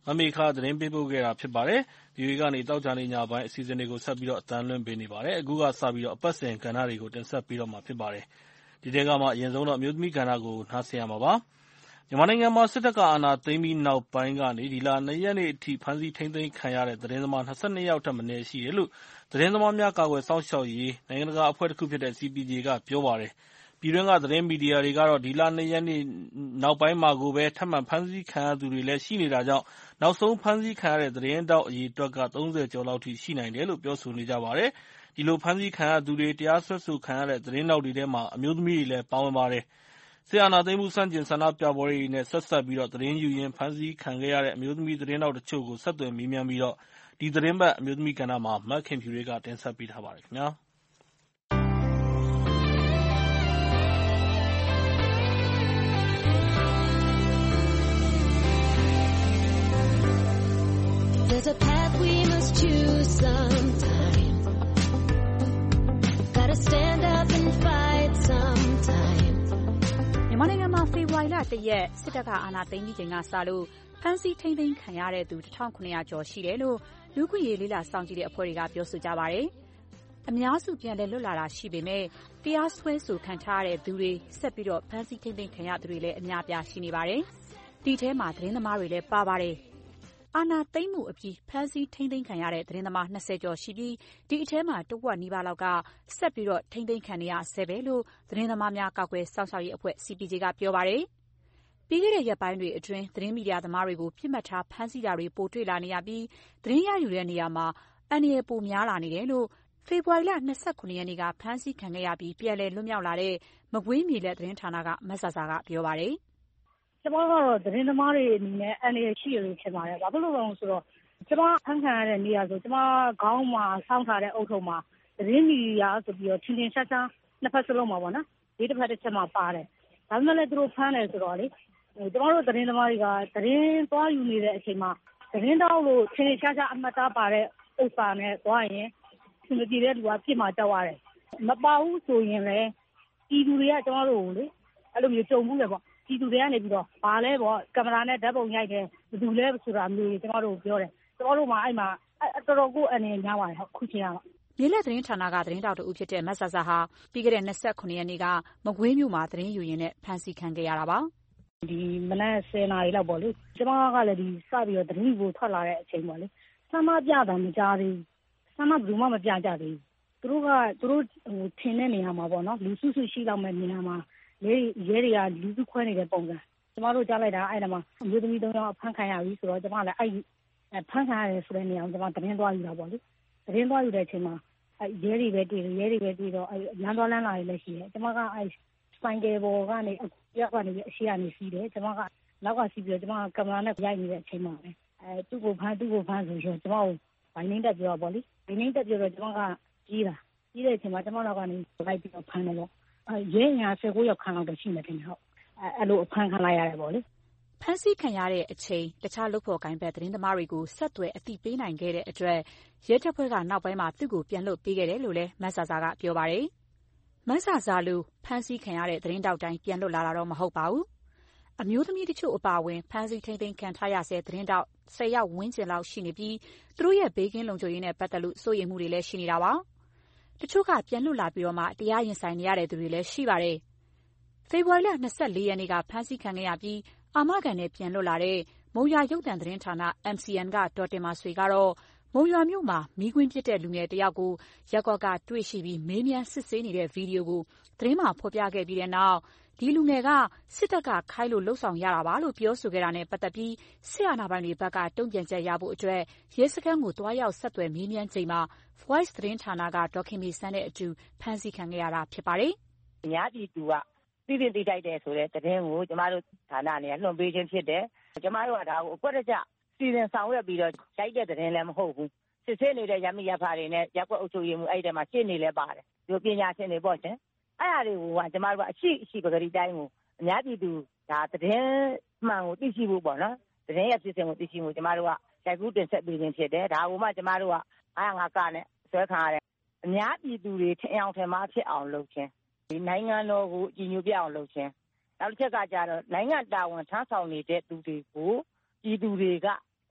မမေခသတင်းပေးပို့ခဲ့တာဖြစ်ပါတယ်။ ဗွီအိုအေကနေသောကြာနေ့ညပိုင်းအစီအစဉ်တွေကိုဆက်ပြီးတော့အသံလွှင့်ပေးနေပါတယ်။အခုကစပြီးတော့အပတ်စဉ်ကဏ္ဍတွေကိုတင်ဆက်ပေးတော့မှာဖြစ်ပါတယ်။ဒီထဲကမှအရင်ဆုံးတော့အမျိုးသမီးကဏ္ဍကိုနားဆင်ရမှာပါ။မြန်မာနိုင်ငံမှာစစ်တပ်ကအာဏာသိမ်းပြီးနောက်ပိုင်းကနေဒီလ၂ရက်နေ့အထိဖမ်းဆီးထိန်းသိမ်းခံရတဲ့သတင်းသမား၂၂ယောက်ထက်မနည်းရှိတယ်လို့သတင်းသမားများကာကွယ်စောင့်ရှောက်ရေးနိုင်ငံတကာအဖွဲ့တစ်ခုဖြစ်တဲ့ C P J ကပြောပါတယ်။ပြည်တွင်းကသတင်းမီဒီယာတွေကတော့ဒီလ၂ရက်နေ့နောက်ပိုင်းမှာကိုပဲထပ်မံဖမ်းဆီးခံရသူတွေလည်းရှိနေတာကြောင့်နောက်ဆုံးဖမ်းဆီးခံရတဲ့သတင်းတောက်အရေအတွက်က၃၀ကျော်လောက်ထိရှိနိုင်တယ်လို့ပြောဆိုနေကြပါတယ်။ဒီလိုဖမ်းဆီးခံရသူတွေတရားစွဲဆိုခံရတဲ့သတင်းတောက်တွေထဲမှာအမျိုးသမီးတွေလည်းပါဝင်ပါတယ်။စစ်အာဏာသိမ်းမှုဆန့်ကျင်ဆန္ဒပြပွဲတွေနဲ့ဆက်စပ်ပြီးသတင်းယူရင်းဖမ်းဆီးခံခဲ့ရတဲ့အမျိုးသမီးသတင်းတောက်တချို့ကိုဆက်သွယ်မေးမြန်းပြီးဒီသတင်းပတ်အမျိုးသမီးကဏ္ဍမှာမခင်ဖြူတွေကတင်ဆက်ပေးထားပါတယ်ခင်ဗျာ။ There's a path we must choose sometime. Gotta stand up and fight sometime. မြန်မာနိုင်ငံမှာဖေဖော်ဝါရီလ၁ရက်စစ်တပ်ကအာဏာသိမ်းပြီးချိန်ကစလို့ဖမ်းဆီးထိန်းသိမ်းခံရတဲ့သူ၁ထောင်ခုနှစ်ရာကျော်ရှိတယ်လို့လူ့အခွင့်အရေးလေးလာစောင့်ကြည့်တဲ့အဖွဲ့တွေကပြောဆိုကြပါတယ်။အများစုပြန်လည်လွတ်လာတာရှိပေမဲ့တရားစွဲဆိုခံထားရတဲ့သူတွေဆက်ပြီးတော့ဖမ်းဆီးထိန်းသိမ်းခံရသူတွေလည်းအများအပြားရှိနေပါတယ်။ဒီထဲမှာသတင်းသမားတွေလည်းပါပါတယ်။အာဏာသိမ်းမှုအပြီးဖမ်းဆီးထိန်းသိမ်းခံရတဲ့သတင်းသမား၂၀ကျော်ရှိပြီးဒီအထဲမှာတဝက်နီးပါးလောက်ကဆက်ပြီးတော့ထိန်းသိမ်းခံနေရဆဲပဲလို့သတင်းသမားများကာကွယ်စောင့်ရှောက်ရေးအဖွဲ့ C P J ကပြောပါတယ်။ပြီးခဲ့တဲ့ရက်ပိုင်းတွေအတွင်းသတင်းမီဒီယာသမားတွေကိုပြစ်မှတ်ထားဖမ်းဆီးတာတွေပိုတွေ့လာနေရပြီးသတင်းရယူတဲ့နေရာမှာအန္တရာယ်ပိုများလာနေတယ်လို့ဖေဖော်ဝါရီလ၂၇ရက်နေ့ကဖမ်းဆီးခံခဲ့ရပြီးပြန်လည်လွတ်မြောက်လာတဲ့မကွေးမြေလက်သတင်းဌာနကမဆာဆာကပြောပါတယ်။ကျမကတော့သတင်းသမားတွေအနေနဲ့အန္တရာယ်ရှိရလို့ထင်ပါတယ်။ဘာဖြစ်လို့လဲဆိုတော့ကျမဖမ်းခံရတဲ့နေရာဆိုကျမခေါင်းမှာစောင့်ထားတဲ့အုပ်ထုံမှာသတင်းမီဒီယာဆိုပြီးတော့ထင်ထင်ရှားရှားနှစ်ဖက်စလုံးမှာပေါ့နော်။ဒီတစ်ဖက်တစ်ချက်မှာပါတယ်။ဒါပေမဲ့လည်းသူတို့ဖမ်းတယ်ဆိုတော့လေကျမတို့သတင်းသမားတွေကသတင်းသွားယူနေတဲ့အချိန်မှာသတင်းတောက်လို့ထင်ထင်ရှားရှားအမှတ်သားပါတဲ့ဥစ္စာနဲ့သွားရင်သူမကြည့်တဲ့လူကပြစ်မှာကြောက်ရတယ်။မပါဘူးဆိုရင်လည်းပြည်သူတွေကကျမတို့ကိုလေအဲ့လိုမျိုးကြုံမှုလေပေါ့ပြည်သူတွေကနေပြီးတော့ဘာလဲပေါ့ကင်မရာနဲ့ဓာတ်ပုံရိုက်တယ်ဘယ်သူလဲဆိုတာမျိုးကျမတို့ပြောတယ်ကျမတို့မှအဲ့မှာတော်တော်ကိုအနေနဲ့များပါတယ်ခုချိန်ကတော့မြေလက်သတင်းဌာနကသတင်းတောက်တူဖြစ်တဲ့မဆာဆာဟာပြီးခဲ့တဲ့၂၇ရက်နေ့ကမကွေးမြို့မှာသတင်းယူရင်းနဲ့ဖမ်းဆီးခံခဲ့ရတာပါဒီမနက်၁၀နာရီလောက်ပေါ့လေကျမကလည်းဒီစပြီးတော့သတင်းကိုထွက်လာတဲ့အချိန်ပေါ့လေဆမ်းမပြတာမကြားသေးဘူးဆမ်းမဘယ်သူမှမပြကြသေးဘူးသူတို့ကသူတို့ဟိုထင်တဲ့နေရာမှာပေါ့နော်လူစုစုရှိလောက်မဲ့နေရာမှာရဲရဲတွေကလူစုခွဲနေတဲ့ပုံစံကျမတို့ကြားလိုက်တာအဲ့ဒါမှအမျိုးသမီးသုံးယောက်ဖမ်းခံရပြီဆိုတော့ကျမလည်းအဲ့ဖမ်းခံရတယ်ဆိုတဲ့နေရာကိုကျမသတင်းသွားယူတာပေါ့လေသတင်းသွားယူတဲ့အချိန်မှာအဲ့ရဲတွေပဲတွေ့တယ်ရဲတွေပဲတွေ့တော့အဲ့လမ်းသွားလမ်းလာတွေလည်းရှိတယ်ကျမကအဲ့ဆိုင်ကယ်ပေါ်ကနေရက်ကနေအရှိကနေစီးတယ်ကျမကနောက်ကစီးပြီးတော့ကျမကကင်မရာနဲ့ရိုက်နေတဲ့အချိန်မှာပဲအဲသူ့ကိုဖမ်းသူ့ကိုဖမ်းဆိုတော့ကျမကိုဘိုင်းနှင်းတက်ပြောပေါ့လေဘိုင်းနှင်းတက်ပြောတော့ကျမကကြီးတာကြီးတဲ့အချိန်မှာကျမတို့ကနေလိုက်ပြီးတော့ဖမ်းတယ်ပေါ့ရဲညာ၁၉ရောက်ခန်းလောက်တော့ရှိနေတယ်ဟုတ်အဲ့လိုအဖမ်းခံလိုက်ရတယ်ပေါ့လေဖမ်းဆီးခံရတဲ့အချိန်တခြားလုပ်ဖို့ကိုင်းဘက်သတင်းသမားတွေကိုဆက်သွယ်အသိပေးနိုင်ခဲ့တဲ့အတွက်ရဲတပ်ဖွဲ့ကနောက်ပိုင်းမှာသူ့ကိုပြန်လွှတ်ပေးခဲ့တယ်လို့လည်းမဆာဆာကပြောပါတယ်မဆာဆာလူဖမ်းဆီးခံရတဲ့သတင်းတောက်တိုင်းပြန်လွတ်လာတာတော့မဟုတ်ပါဘူးအမျိုးသမီးတချို့အပါအဝင်ဖမ်းဆီးထိန်းသိမ်းခံထားရဆဲသတင်းတောက်၁၀ယောက်ဝန်းကျင်လောက်ရှိနေပြီးသူတို့ရဲ့ဘေးကင်းလုံခြုံရေးနဲ့ပတ်သက်လို့စိုးရိမ်မှုတွေလည်းရှိနေတာပါတချို့ကပြန်လွတ်လာပြီးတော့မှတရားရင်ဆိုင်နေရတဲ့သူတွေလည်းရှိပါတယ်ဖေဖော်ဝါရီလ၂၄ရက်နေ့ကဖမ်းဆီးခံခဲ့ရပြီးအာမခံနဲ့ပြန်လွတ်လာတဲ့မုံရွာရုပ်သံသတင်းဌာန M C N ကဒေါ်တင်မာဆွေကတော့မုံရွာမြို့မှာမီးခွင်းပစ်တဲ့လူငယ်တယောက်ကိုရပ်ကွက်ကတွေ့ရှိပြီးမေးမြန်းစစ်ဆေးနေတဲ့ဗီဒီယိုကိုသတင်းမှာဖော်ပြခဲ့ပြီးတဲ့နောက်ဒီလူငယ်ကစစ်တပ်ကခိုင်းလို့လှုပ်ဆောင်ရတာပါလို့ပြောဆိုခဲ့တာနဲ့ပတ်သက်ပြီးစစ်အာဏာပိုင်တွေဘက်ကတုံ့ပြန်ချက်ရဖို့အတွက်ရဲစခန်းကိုတွားရောက်ဆက်သွယ်မေးမြန်းချိန်မှာ Voice သတင်းဌာနကဒေါ်ခင်မီစန်းနဲ့အတူဖမ်းဆီးခံခဲ့ရတာဖြစ်ပါတယ်။အများပြည်သူကပြည်ပင်သိတိုက်တယ်ဆိုတဲ့သတင်းကိုကျမတို့ဌာနအနေနဲ့လွှင့်ပေးခြင်းဖြစ်တယ်။ကျမတို့ကဒါကိုအကွက်တကျစီစဉ်ဆောင်ရွက်ပြီးတော့ရိုက်တဲ့သတင်းလည်းမဟုတ်ဘူး။စစ်ဆေးနေတဲ့ရမီရဖာတွေနဲ့ရပ်ကွက်အုပ်ချုပ်ရေးမှူးအဲ့ဒီမှာရှင်းနေလဲပါတယ်။ဒီပညာရှင်တွေပေါ့ရှင်။အဲ့အရာတွေကိုကကျမတို့ကအရှိအရှိပဂတိတိုင်းကိုအများပြည်သူဒါသတင်းမှန်ကိုသိရှိဖို့ပေါ့နော်။သတင်းရဖြစ်စဉ်ကိုသိရှိဖို့ကျမတို့ကရိုက်ကူးတင်ဆက်ပေးခြင်းဖြစ်တယ်။ဒါကိုမှကျမတို့ကအားငါကနဲ့ဆွဲခံရတယ်။အများပြည်သူတွေထင်အောင်ထင်မှားဖြစ်အောင်လုပ်ခြင်းဒီနိုင်ငံတော်ကိုအညီညွတ်ပြအောင်လုပ်ခြင်းနောက်တစ်ချက်ကကြတော့နိုင်ငံတာဝန်ထမ်းဆောင်နေတဲ့သူတွေကိုပြည်သူတွေကတ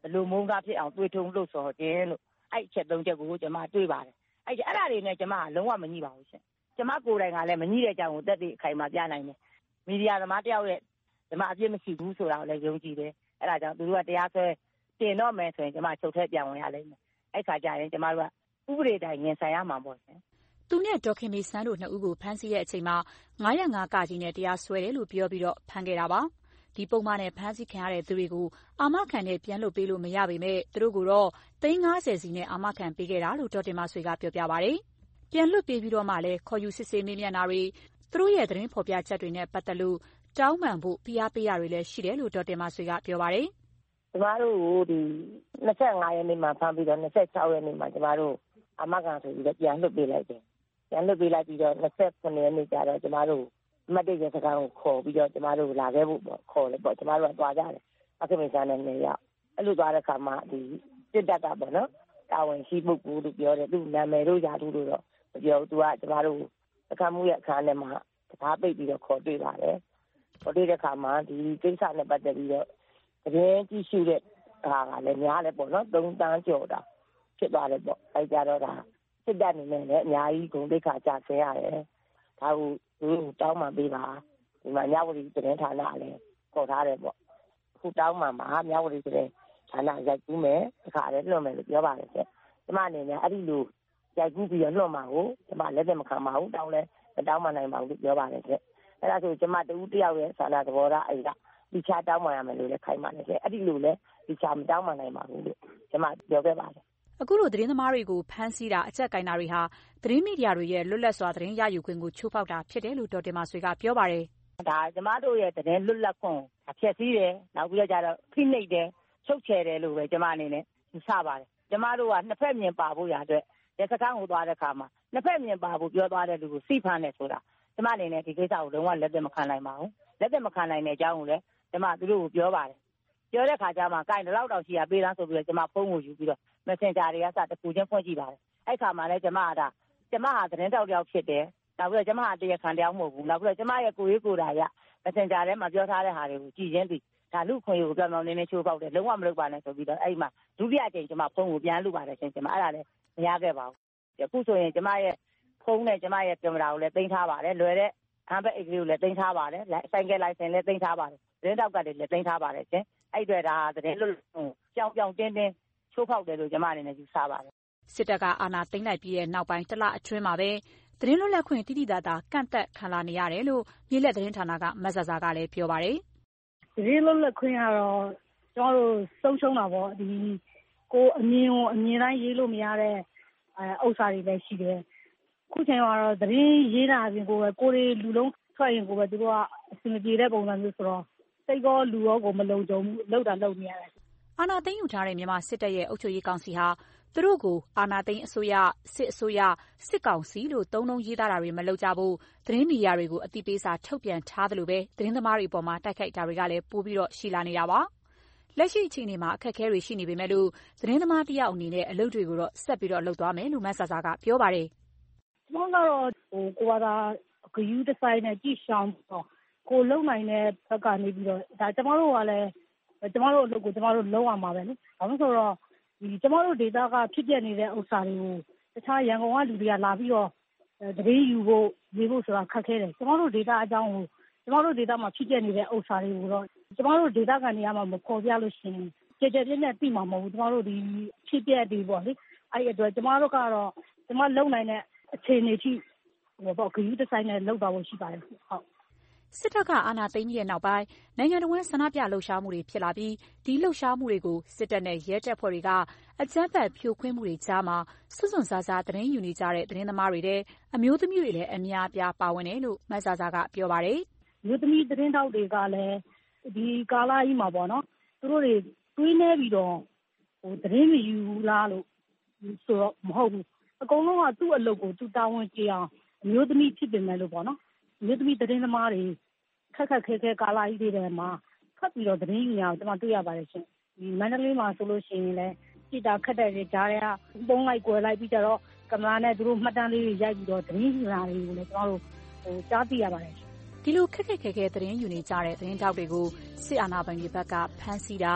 လိုမုန်းကားဖြစ်အောင်တွေးထုံလှုပ်ဆော်ခြင်းလို့အဲ့အချက်သုံးချက်ကိုကျွန်မတွေးပါတယ်အဲ့အဲ့ဒါတွေနဲ့ကျွန်မကလုံးဝမညှိပါဘူးရှင်ကျွန်မကိုယ်တိုင်ကလည်းမညှိတဲ့အကြောင်းကိုတက်တဲ့အခိုင်အမာပြနိုင်တယ်မီဒီယာသမားတယောက်ရဲ့ကျွန်မအပြစ်မရှိဘူးဆိုတာကိုလည်းယုံကြည်တယ်အဲ့ဒါကြောင့်သူတို့ကတရားစွဲတင်တော့မယ်ဆိုရင်ကျွန်မချုပ်ထဲပြန်ဝင်ရလိမ့်မယ်အဲ့ခါကျရင်ကျွန်မတို့ကဥပဒေတိုင်းရင်ဆိုင်ရမှာပေါ့ရှင်သူနဲ့ဒေါ်ခင်မေစန်းတို့နှစ်ဦးကိုဖမ်းဆီးတဲ့အချိန်မှာငါး၀၅ ကကြီးနဲ့တရားစွဲတယ်လို့ပြောပြီးတော့ဖမ်းခဲ့တာပါဒီပုံမှန်နဲ့ဖမ်းဆီးခံရတဲ့သူတွေကိုအာမခံနဲ့ပြန်လွှတ်ပေးလို့မရပေမဲ့သူတို့ကတော့သိန်း၅၀စီနဲ့အာမခံပေးခဲ့တာလို့ဒေါ်တင်မဆွေကပြောပြပါတယ်ပြန်လွှတ်ပေးပြီးတော့မှလည်းခေါ်ယူစစ်ဆေးမေးမြန်းတာတွေသူတို့ရဲ့သတင်းဖော်ပြချက်တွေနဲ့ပတ်သက်လို့တောင်းပန်ဖို့ဖိအားပေးရတွေလည်းရှိတယ်လို့ဒေါ်တင်မဆွေကပြောပါတယ်ကျမတို့ကိုဒီ၂၅ရက်နေ့မှာဖမ်းပြီးတော့၂၆ရက်နေ့မှာကျမတို့အာမခံဆိုပြီးတော့ပြန်လွှတ်ပေးလိုက်တယ်ပြန်လွှတ်ပေးလိုက်ပြီးတော့၂၇ရက်နေ့ကျတော့ကျမတို့အမတ်တေရစကားကိုခေါ်ပြီးတော့ကျမတို့လာခဲ့ဖို့ပေါ့ခေါ်လေပေါ့ကျမတို့ကသွားကြတယ်အခင်မဆန်းနဲ့နေရောက်အဲ့လိုသွားတဲ့ခါမှာဒီစစ်တပ်ကပေါ့နော်တာဝန်ရှိမှုကိုလို့ပြောတယ်သူနာမည်တို့ယာတူတို့တော့မပြောဘူးသူကကျမတို့အခမ်းမှုရဲ့အခမ်းထဲမှာတကားပိတ်ပြီးတော့ခေါ်တွေ့ပါတယ်ခေါ်တွေ့တဲ့ခါမှာဒီကိစ္စနဲ့ပတ်သက်ပြီးတော့သတင်းကြည့်ရှုတဲ့ဟာကလည်းများတယ်ပေါ့နော်သုံးတန်းကျော်တာဖြစ်သွားတယ်ပေါ့အဲကြတော့ဒါစစ်တပ်အနေနဲ့လည်းအများကြီးဂုဏ်သိက္ခာကျဆင်းရတယ်ဒါကိုသူတို့တောင်းပန်ပေးပါဒီမှာမြဝတီသတင်းဌာနလည်းခေါ်ထားတယ်ပေါ့အခုတောင်းပန်မှာမြဝတီသတင်းဌာနရိုက်ကူးမယ်တခါလည်းလွှတ်မယ်လို့ပြောပါတယ်ကျကျမအနေနဲ့အဲ့ဒီလိုရိုက်ကူးပြီးတော့လွှတ်မှာကိုကျမလက်သက်မခံပါဘူးတောင်းလဲမတောင်းပန်နိုင်ပါဘူးလို့ပြောပါတယ်ကျအဲ့ဒါဆိုကျမတူတယောက်ရဲ့ဆန္ဒသဘောထားအဲ့ဒါဒီချာတောင်းပန်ရမယ်လို့လည်းခိုင်းပါတယ်ကျအဲ့ဒီလိုလဲဒီချာမတောင်းပန်နိုင်ပါဘူးလို့ကျမပြောခဲ့ပါတယ်အခုလိုသတင်းသမားတွေကိုဖမ်းဆီးတာအကြက်ကိုင်တာတွေဟာသတင်းမီဒီယာတွေရဲ့လွတ်လပ်စွာသတင်းရယူခွင့်ကိုချိုးဖောက်တာဖြစ်တယ်လို့ဒေါ်တင်မဆွေကပြောပါတယ်။ဒါကျမတို့ရဲ့သတင်းလွတ်လပ်ခွင့်ဖျက်ဆီးတယ်နောက်ပြီးတော့ကျတော့ဖိနှိပ်တယ်ချုပ်ချယ်တယ်လို့ပဲကျမအနေနဲ့ယူဆပါတယ်။ကျမတို့ကနှစ်ဖက်မြင်ပါဖို့ရအတွက်ရစခန်းကိုသွားတဲ့အခါမှာနှစ်ဖက်မြင်ပါဖို့ပြောသွားတဲ့လူကိုစိဖမ်းတယ်ဆိုတာကျမအနေနဲ့ဒီကိစ္စကိုလုံးဝလက်သက်မခံနိုင်ပါဘူး။လက်သက်မခံနိုင်တဲ့အကြောင်းကိုလည်းကျမသူတို့ကိုပြောပါတယ်။ပြောတဲ့ခါကျမှကိုင်တလောက်တောင်ရှိရပေးသားဆိုပြီးတော့ကျမဖုန်းကိုယူပြီးတော့Messenger တွေကစတကူချင်းဖွင့်ကြည့်ပါတယ်အဲ့ခါမှာလည်းကျမကဒါကျမဟာသတင်းတောက်တယောက်ဖြစ်တယ်နောက်ပြီးတော့ကျမဟာတရားခံတယောက်မဟုတ်ဘူးနောက်ပြီးတော့ကျမရဲ့ကိုရေးကိုတာရ Messenger ထဲမှာပြောထားတဲ့ဟာတွေကိုကြည်ချင်းပြီးဒါလူခွင့်ကိုပြောင်းပြောင်းနေနေချိုးပေါက်တယ်လုံးဝမလုပ်ပါနဲ့ဆိုပြီးတော့အဲ့မှာဒုတိယအကြိမ်ကျမဖုန်းကိုပြန်လုပ်ပါတယ်ရှင်ကျမအဲ့ဒါလည်းမရခဲ့ပါဘူးအခုဆိုရင်ကျမရဲ့ဖုန်းနဲ့ကျမရဲ့ကင်မရာကိုလည်းတင်ထားပါတယ်လွယ်တဲ့ဟန်ဘက်အိတ်ကလေးကိုလည်းတင်ထားပါတယ်ဆိုင်ကယ်လိုင်စင်လည်းတင်ထားပါတယ်သတင်းတောက်ကလည်းတင်ထားပါတယ်ရှင်အဲ့အတွက်ဒါသတင်းလွတ်ကြောင်ကြောင်တင်းတင်းချိုးဖောက်တယ်လို့ကျမအနေနဲ့ယူဆပါတယ်စစ်တပ်ကအာဏာသိမ်းလိုက်ပြီးတဲ့နောက်ပိုင်းတစ်လအတွင်းမှာပဲသတင်းလွတ်လပ်ခွင့်တိတိတသာကန့်သက်ခံလာနေရတယ်လို့မြေလက်သတင်းဌာနကမဆဆာကလည်းပြောပါတယ်သတင်းလွတ်လပ်ခွင့်ကတော့ကျွန်တော်တို့ဆုံးရှုံးတာပေါ့ဒီကိုအမြင်ကိုအမြင်တိုင်းရေးလို့မရတဲ့အဲဥစ္စာတွေလည်းရှိတယ်ခုချိန်ကတော့သတင်းရေးတာအပြင်ကိုပဲကိုယ်တွေလူလုံးထွက်ရင်ကိုပဲသူတို့ကအစီအပြေတဲ့ပုံစံမျိုးဆိုတော့စိတ်ကောလူရောကိုမလုံခြုံဘူးလောက်တာလောက်နေရတယ်အာဏာသိမ်းယူထားတဲ့မြန်မာစစ်တပ်ရဲ့အုပ်ချုပ်ရေးကောင်စီဟာသူတို့ကိုအာဏာသိမ်းအစိုးရစစ်အစိုးရစစ်ကောင်စီလို့သုံးလုံးရေးသားတာတွေမလုပ်ကြဘူးသတင်းမီဒီယာတွေကိုအသိပေးစာထုတ်ပြန်ထားတယ်လို့ပဲသတင်းသမားတွေအပေါ်မှာတိုက်ခိုက်တာတွေကလည်းပိုပြီးတော့ရှိလာနေတာပါလက်ရှိအခြေအနေမှာအခက်အခဲတွေရှိနေပေမဲ့လို့သတင်းသမားတယောက်အနေနဲ့အလုပ်တွေကိုတော့ဆက်ပြီးတော့လုပ်သွားမယ်လို့မဆဆာကပြောပါတယ်ကျွန်တော်ကတော့ဟိုကိုကသာဂယူးတစ်ဆိုင်နဲ့ကြည့်ရှောင်းတော့ကိုလုံနိုင်တဲ့ဘက်ကနေပြီးတော့ဒါကျွန်တော်တို့ကလည်းကျမတို့အလုပ်ကိုကျမတို့လုပ်ရမှာပဲလေ။ဘာလို့ဆိုတော့ဒီကျမတို့ဒေတာကဖြစ်ပြနေတဲ့ဥစ္စာတွေကိုတခြားရန်ကုန်ကလူတွေကလာပြီးတော့သတင်းယူဖို့ရေးဖို့ဆိုတာခက်ခဲတယ်။ကျမတို့ဒေတာအကြောင်းကိုကျမတို့ဒေတာမှာဖြစ်ပြနေတဲ့ဥစ္စာတွေကိုတော့ကျမတို့ဒေတာကနေရာမှာမပေါ်ပြလို့ရှိရင်ကြည်ကြည်ပြည့်ပြည့်သိမှာမဟုတ်ဘူး။ကျမတို့ဒီဖြစ်ပြတွေပေါ့လေ။အဲ့ဒီအတွက်ကျမတို့ကတော့ကျမလုံနိုင်တဲ့အခြေအနေထိဟိုပေါ့ဂရုတစိုက်နဲ့လုပ်သွားဖို့ရှိပါတယ်ဟုတ်စစ်တပ်ကအာဏာသိမ်းပြီးတဲ့နောက်ပိုင်းနိုင်ငံတော်ဝန်ဆန္ဒပြလှုပ်ရှားမှုတွေဖြစ်လာပြီးဒီလှုပ်ရှားမှုတွေကိုစစ်တပ်နဲ့ရဲတပ်ဖွဲ့တွေကအကြမ်းဖက်ဖြိုခွင်းမှုတွေကြားမှာစွန့်စွန့်စားစားသတင်းယူနေကြတဲ့သတင်းသမားတွေတဲ့အမျိုးသမီးတွေလည်းအများအပြားပါဝင်တယ်လို့မဆာဆာကပြောပါတယ်။မျိုးသမီးသတင်းတောက်တွေကလည်းဒီကာလကြီးမှာပေါ့နော်သူတို့တွေတွေးနေပြီးတော့ဟိုသတင်းမယူလားလို့ဆိုတော့မဟုတ်ဘူးအကုန်လုံးကသူ့အလုပ်ကိုသူတာဝန်ကြည့်အောင်အမျိုးသမီးဖြစ်ပေမဲ့လို့ပေါ့နော်အမျိုးသမီးသတင်းသမားတွေခက်ခက်ခဲခဲကာလာကြီးတွေထဲမှာဖတ်ပြီးတော့သတင်းယူရအောင်ကျွန်မတွေ့ရပါတယ်ရှင်ဒီမန္တလေးမှာဆိုလို့ရှိရင်လည်းကြည်တာခက်တဲ့တွေကြားထဲကပုံလိုက်ကွယ်လိုက်ပြီးကြတော့ကင်မရာနဲ့သူတို့မှတ်တမ်းလေးတွေရိုက်ပြီးတော့သတင်းယူတာတွေကိုလည်းကျွန်တော်တို့ဟိုကြားသိရပါတယ်ရှင်ဒီလိုခက်ခက်ခဲခဲသတင်းယူနေကြတဲ့သတင်းတောက်တွေကိုစစ်အာဏာပိုင်တွေဘက်ကဖမ်းဆီးတာ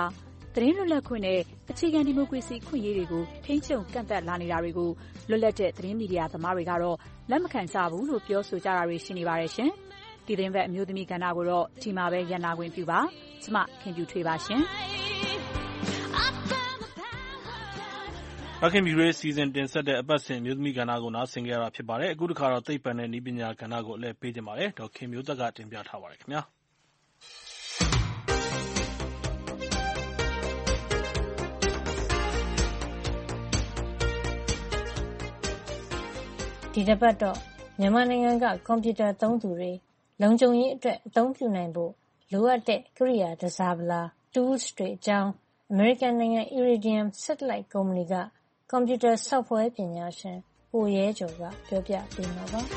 သတင်းလွတ်လပ်ခွင့်နဲ့အခြေခံဒီမိုကရေစီအခွင့်အရေးတွေကိုထိန်းချုပ်ကန့်သတ်လာနေတာတွေကိုလွတ်လပ်တဲ့သတင်းမီဒီယာသမားတွေကတော့လက်မခံကြဘူးလို့ပြောဆိုကြတာတွေရှိနေပါတယ်ရှင်။ဒီသတင်းဘက်အမျိုးသမီးကဏ္ဍကိုတော့ဒီမှာပဲရပ်နာခွင့်ပြုပါ။ကျမခင်ပြူထွေးပါရှင်။မခင်ပြူရဲ့စီစဉ်တင်ဆက်တဲ့အပတ်စဉ်မျိုးသမီးကဏ္ဍကိုနားဆင်ကြရတာဖြစ်ပါတယ်။အခုတစ်ခါတော့သိပ္ပံနဲ့နည်းပညာကဏ္ဍကိုအလဲပေးတင်ပါတယ်။ဒေါက်ခင်မျိုးသက်ကတင်ပြထားပါတယ်ခင်ဗျာ။ဒီတစ်ပတ်တော့မြန်မာနိုင်ငံကကွန်ပျူတာသုံးသူတွေလုံခြုံရေးအတွက်အသုံးပြုနိုင်ဖို့လိုအပ်တဲ့ကိရိယာတစားပလာ tools တွေအကြောင်းအမေရိကန်နိုင်ငံ Iridium Satellite ကုမ္ပဏီကကွန်ပျူတာ software ပညာရှင်ကိုရဲကျော်ကပြောပြပေးမှာပါ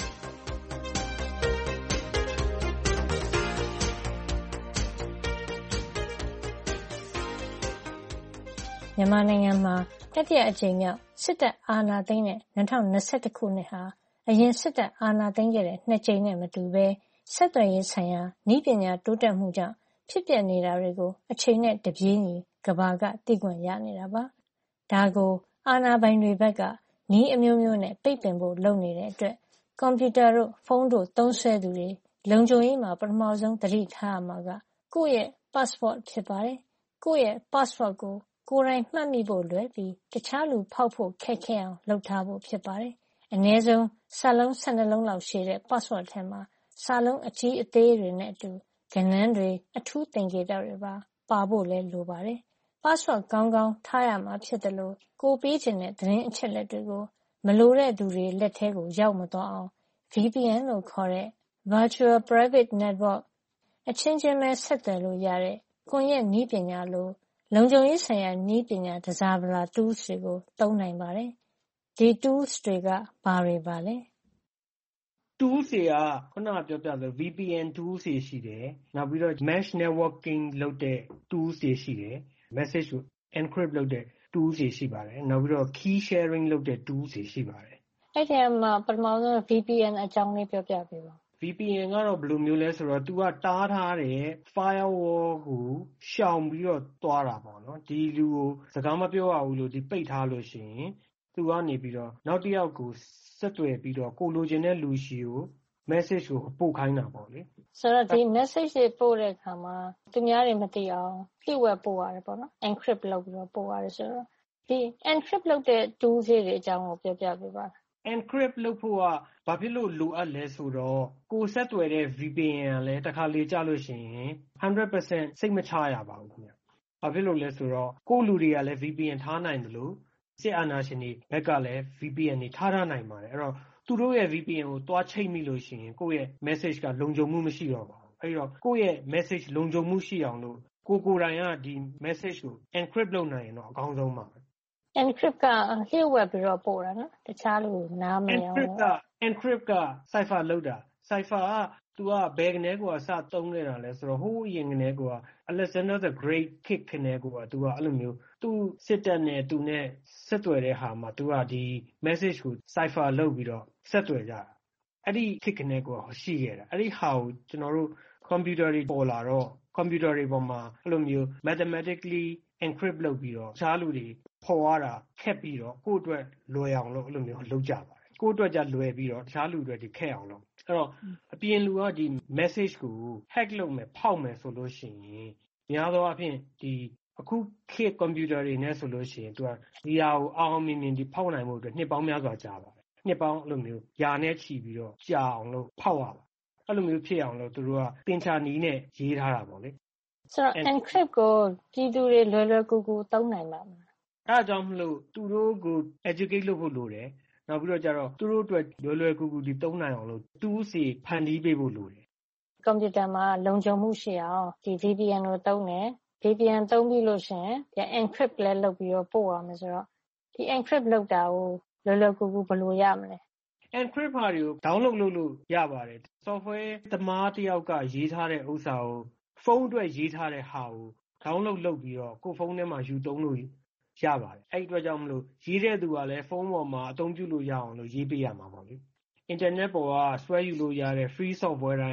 မြန်မာနိုင်ငံမှာတတိယအကြိမ်မြောက်စစ်တပ်အာဏာသိမ်းတဲ့၂၀၂၁ခုနှစ်ဟာအရင်စစ်တပ်အာဏာသိမ်းခဲ့တဲ့နှစ်ကြိမ်နဲ့မတူဘဲဆက်သွယ်ရေးဆိုင်ရာနည်းပညာတိုးတက်မှုကြောင့်ဖြစ်ပျက်နေတာတွေကိုအချိန်နဲ့တပြေးညီကမ္ဘာကသိခွင့်ရနေတာပါ။ဒါကိုအာဏာပိုင်တွေဘက်ကနည်းအမျိုးမျိုးနဲ့ပိတ်ပင်ဖို့လုပ်နေတဲ့အတွက်ကွန်ပျူတာတို့ဖုန်းတို့သုံးစွဲသူတွေလုံခြုံရေးမှာပထမဆုံးသတိထားရမှာကကိုယ့်ရဲ့ password ဖြစ်ပါတယ်။ကိုယ့်ရဲ့ password ကိုကိုယ်တိုင်မှတ်မိဖို့လွယ်ပြီးတခြားလူဖောက်ဖို့ခက်ခဲအောင်လုပ်ထားဖို့ဖြစ်ပါတယ်။အနည်းဆုံးစာလုံး၁၂လုံးလောက်ရှည်တဲ့ password ထဲမှာစာလုံးအကြီးအသေးတွေနဲ့အတူကဏန်းတွေအထူးသင်္ကေတတွေပါပါဖို့လည်းလိုပါတယ်။ password ကောင်းကောင်းထားရမှာဖြစ်တယ်လို့ကိုပေးချင်တဲ့သတင်းအချက်လက်တွေကိုမလိုတဲ့သူတွေလက်ထဲကိုရောက်မသွားအောင် V P N လို့ခေါ်တဲ့ Virtual Private Network အချင်းချင်းပဲဆက်သွယ်လို့ရတဲ့ကွန်ရက်နည်းပညာလိုလုံခြုံရေးဆိုင်ရာနည်းပညာတစားပလာ tools တွေကိုသုံးနိုင်ပါတယ်။ဒီ tools တွေကဘာတွေပါလဲ။ tools တွေကခုနကပြောပြသလို V P N tools တွေရှိတယ်။နောက်ပြီးတော့ mesh networking လုပ်တဲ့ tools တွေရှိတယ်။ message ကို encrypt လုပ်တဲ့ tools တွေရှိပါတယ်။နောက်ပြီးတော့ key sharing လုပ်တဲ့ tools တွေရှိပါတယ်။အဲ့ဒီမှာပထမဆုံး V P N အကြောင်းလေးပြောပြပေးပါ။ V P N ကတော့ဘယ်လိုမျိုးလဲဆိုတော့ तू ကတားထားတဲ့ firewall ကိုရှောင်ပြီးတော့သွားတာပေါ့နော်။ဒီလူကိုစကားမပြောရဘူးလို့ဒီပိတ်ထားလို့ရှိရင် तू ကနေပြီးတော့နောက်တစ်ယောက်ကိုဆက်သွယ်ပြီးတော့ကိုလိုချင်တဲ့လူရှိကို message ကိုပို့ခိုင်းတာပေါ့လေ။ဆိုတော့ဒီ message တွေပို့တဲ့အခါမှာသူများတွေမသိအောင်လျှို့ဝှက်ပို့ရတယ်ပေါ့နော်။ encrypt လုပ်ပြီးတော့ပို့ရတယ်ဆိုတော့ဒီ encrypt လုပ်တဲ့ tools တွေအကြောင်းကိုပြောပြပေးပါ။ encrypt လုပ်ဖို့ကဘာဖြစ်လို့လိုအပ်လဲဆိုတော့ကိုဆက်သွယ်တဲ့ V P N ကလည်းတစ်ခါလေကြာလို့ရှိရင် one hundred percent စိတ်မချရပါဘူးခင်ဗျ။ဘာဖြစ်လို့လဲဆိုတော့ကိုလူတွေကလည်း V P N ထားနိုင်တယ်လို့စစ်အာဏာရှင်တွေဘက်ကလည်း V P N တွေထားထားနိုင်ပါတယ်။အဲ့တော့သူတို့ရဲ့ V P N ကိုတွားချိတ်မိလို့ရှိရင်ကိုယ့်ရဲ့ message ကလုံခြုံမှုမရှိတော့ပါဘူး။အဲ့တော့ကိုယ့်ရဲ့ message လုံခြုံမှုရှိအောင်လို့ကိုကိုယ်တိုင်ကဒီ message ကို encrypt လုပ်နိုင်ရင်တော့အကောင်းဆုံးပါပဲ။ encrypt ကလျှို့ဝှက်ပြီးတော့ပို့တာနော်တခြားလူနားမလည်အောင် encrypt က encrypt က cipher လုပ်တာ cipher က तू ကဘယ်ကနေကိုစသုံးခဲ့တာလဲဆိုတော့ဟိုးအရင်ကနေကို Alexander the Great ခေတ်ကနေကို तू ကအဲ့လိုမျိုးသူ့စစ်တပ်နဲ့သူနဲ့ဆက်သွယ်တဲ့ဟာမှာ तू ကဒီ message ကို cipher လုပ်ပြီးတော့ဆက်သွယ်ကြတာအဲ့ဒီခေတ်ကနေကိုရှိခဲ့တာအဲ့ဒီဟာကိုကျွန်တော်တို့ computer တွေပေါ်လာတော့ computer တွေပေါ်မှာအဲ့လိုမျိုး mathematically encrypt လုပ်ပြီးတော့ရှားလူတွေဖော်ရတာခက်ပြီးတော့ကိုယ့်အတွက်လွယ်အောင်လို့အဲ့လိုမျိုးလုပ်ကြပါတယ်ကိုယ့်အတွက်ကြလွယ်ပြီးတော့တခြားလူတွေဒီခက်အောင်လုပ်အဲ့တော့အပြင်လူကဒီ message ကို hack လုပ်မယ်ဖောက်မယ်ဆိုလို့ရှိရင်များသောအားဖြင့်ဒီအခုခေတ် computer တွေနဲ့ဆိုလို့ရှိရင် तू ကဒီဟာကိုအောင်အောင်မြင်မြင်ဒီဖောက်နိုင်မှုအတွက်နှစ်ပေါင်းများစွာကြာပါတယ်နှစ်ပေါင်းအဲ့လိုမျိုးယာနဲ့ချီပြီးတော့ကြာအောင်လို့ဖောက်ရပါအဲ့လိုမျိုးဖြစ်အောင်လို့သူတို့ကသင်္ချာနီးနဲ့ရေးထားတာပေါ့လေဆိုတော့ encrypt ကိုပြည်သူတွေလွယ်လွယ်ကူကူသုံးနိုင်ပါမလားအဲ့အကြောင်းမလို့သူတို့ကို educate လုပ်ဖို့လိုတယ်နောက်ပြီးတော့ကျတော့သူတို့အတွက်လွယ်လွယ်ကူကူဒီသုံးနိုင်အောင်လို့ tools တွေဖန်တီးပေးဖို့လိုတယ်ကွန်ပျူတာမှာလုံခြုံမှုရှိအောင်ဒီ V P N ကိုသုံးတယ် V P N သုံးပြီးလို့ရှိရင်ပြန် encrypt လည်းလုပ်ပြီးတော့ပို့ရမယ်ဆိုတော့ဒီ encrypt လုပ်တာကိုလွယ်လွယ်ကူကူဘယ်လိုရမလဲ encrypt ဟာတွေကို download လုပ်လို့ရပါတယ် software သမားတယောက်ကရေးထားတဲ့ဥစ္စာကိုဖုန်းအတွက်ရေးထားတဲ့ဟာကို download လုပ်ပြီးတော့ကိုယ်ဖုန်းထဲမှာယူသုံးလို့ရပါတယ်အဲ့ဒီအတွက်ကြောင့်မလို့ရေးတဲ့သူကလည်းဖုန်းပေါ်မှာအသုံးပြုလို့ရအောင်လို့ရေးပေးရမှာပေါ့လေ internet ပေါ်ကဆွဲယူလို့ရတဲ့ free software တိုင်းဟာ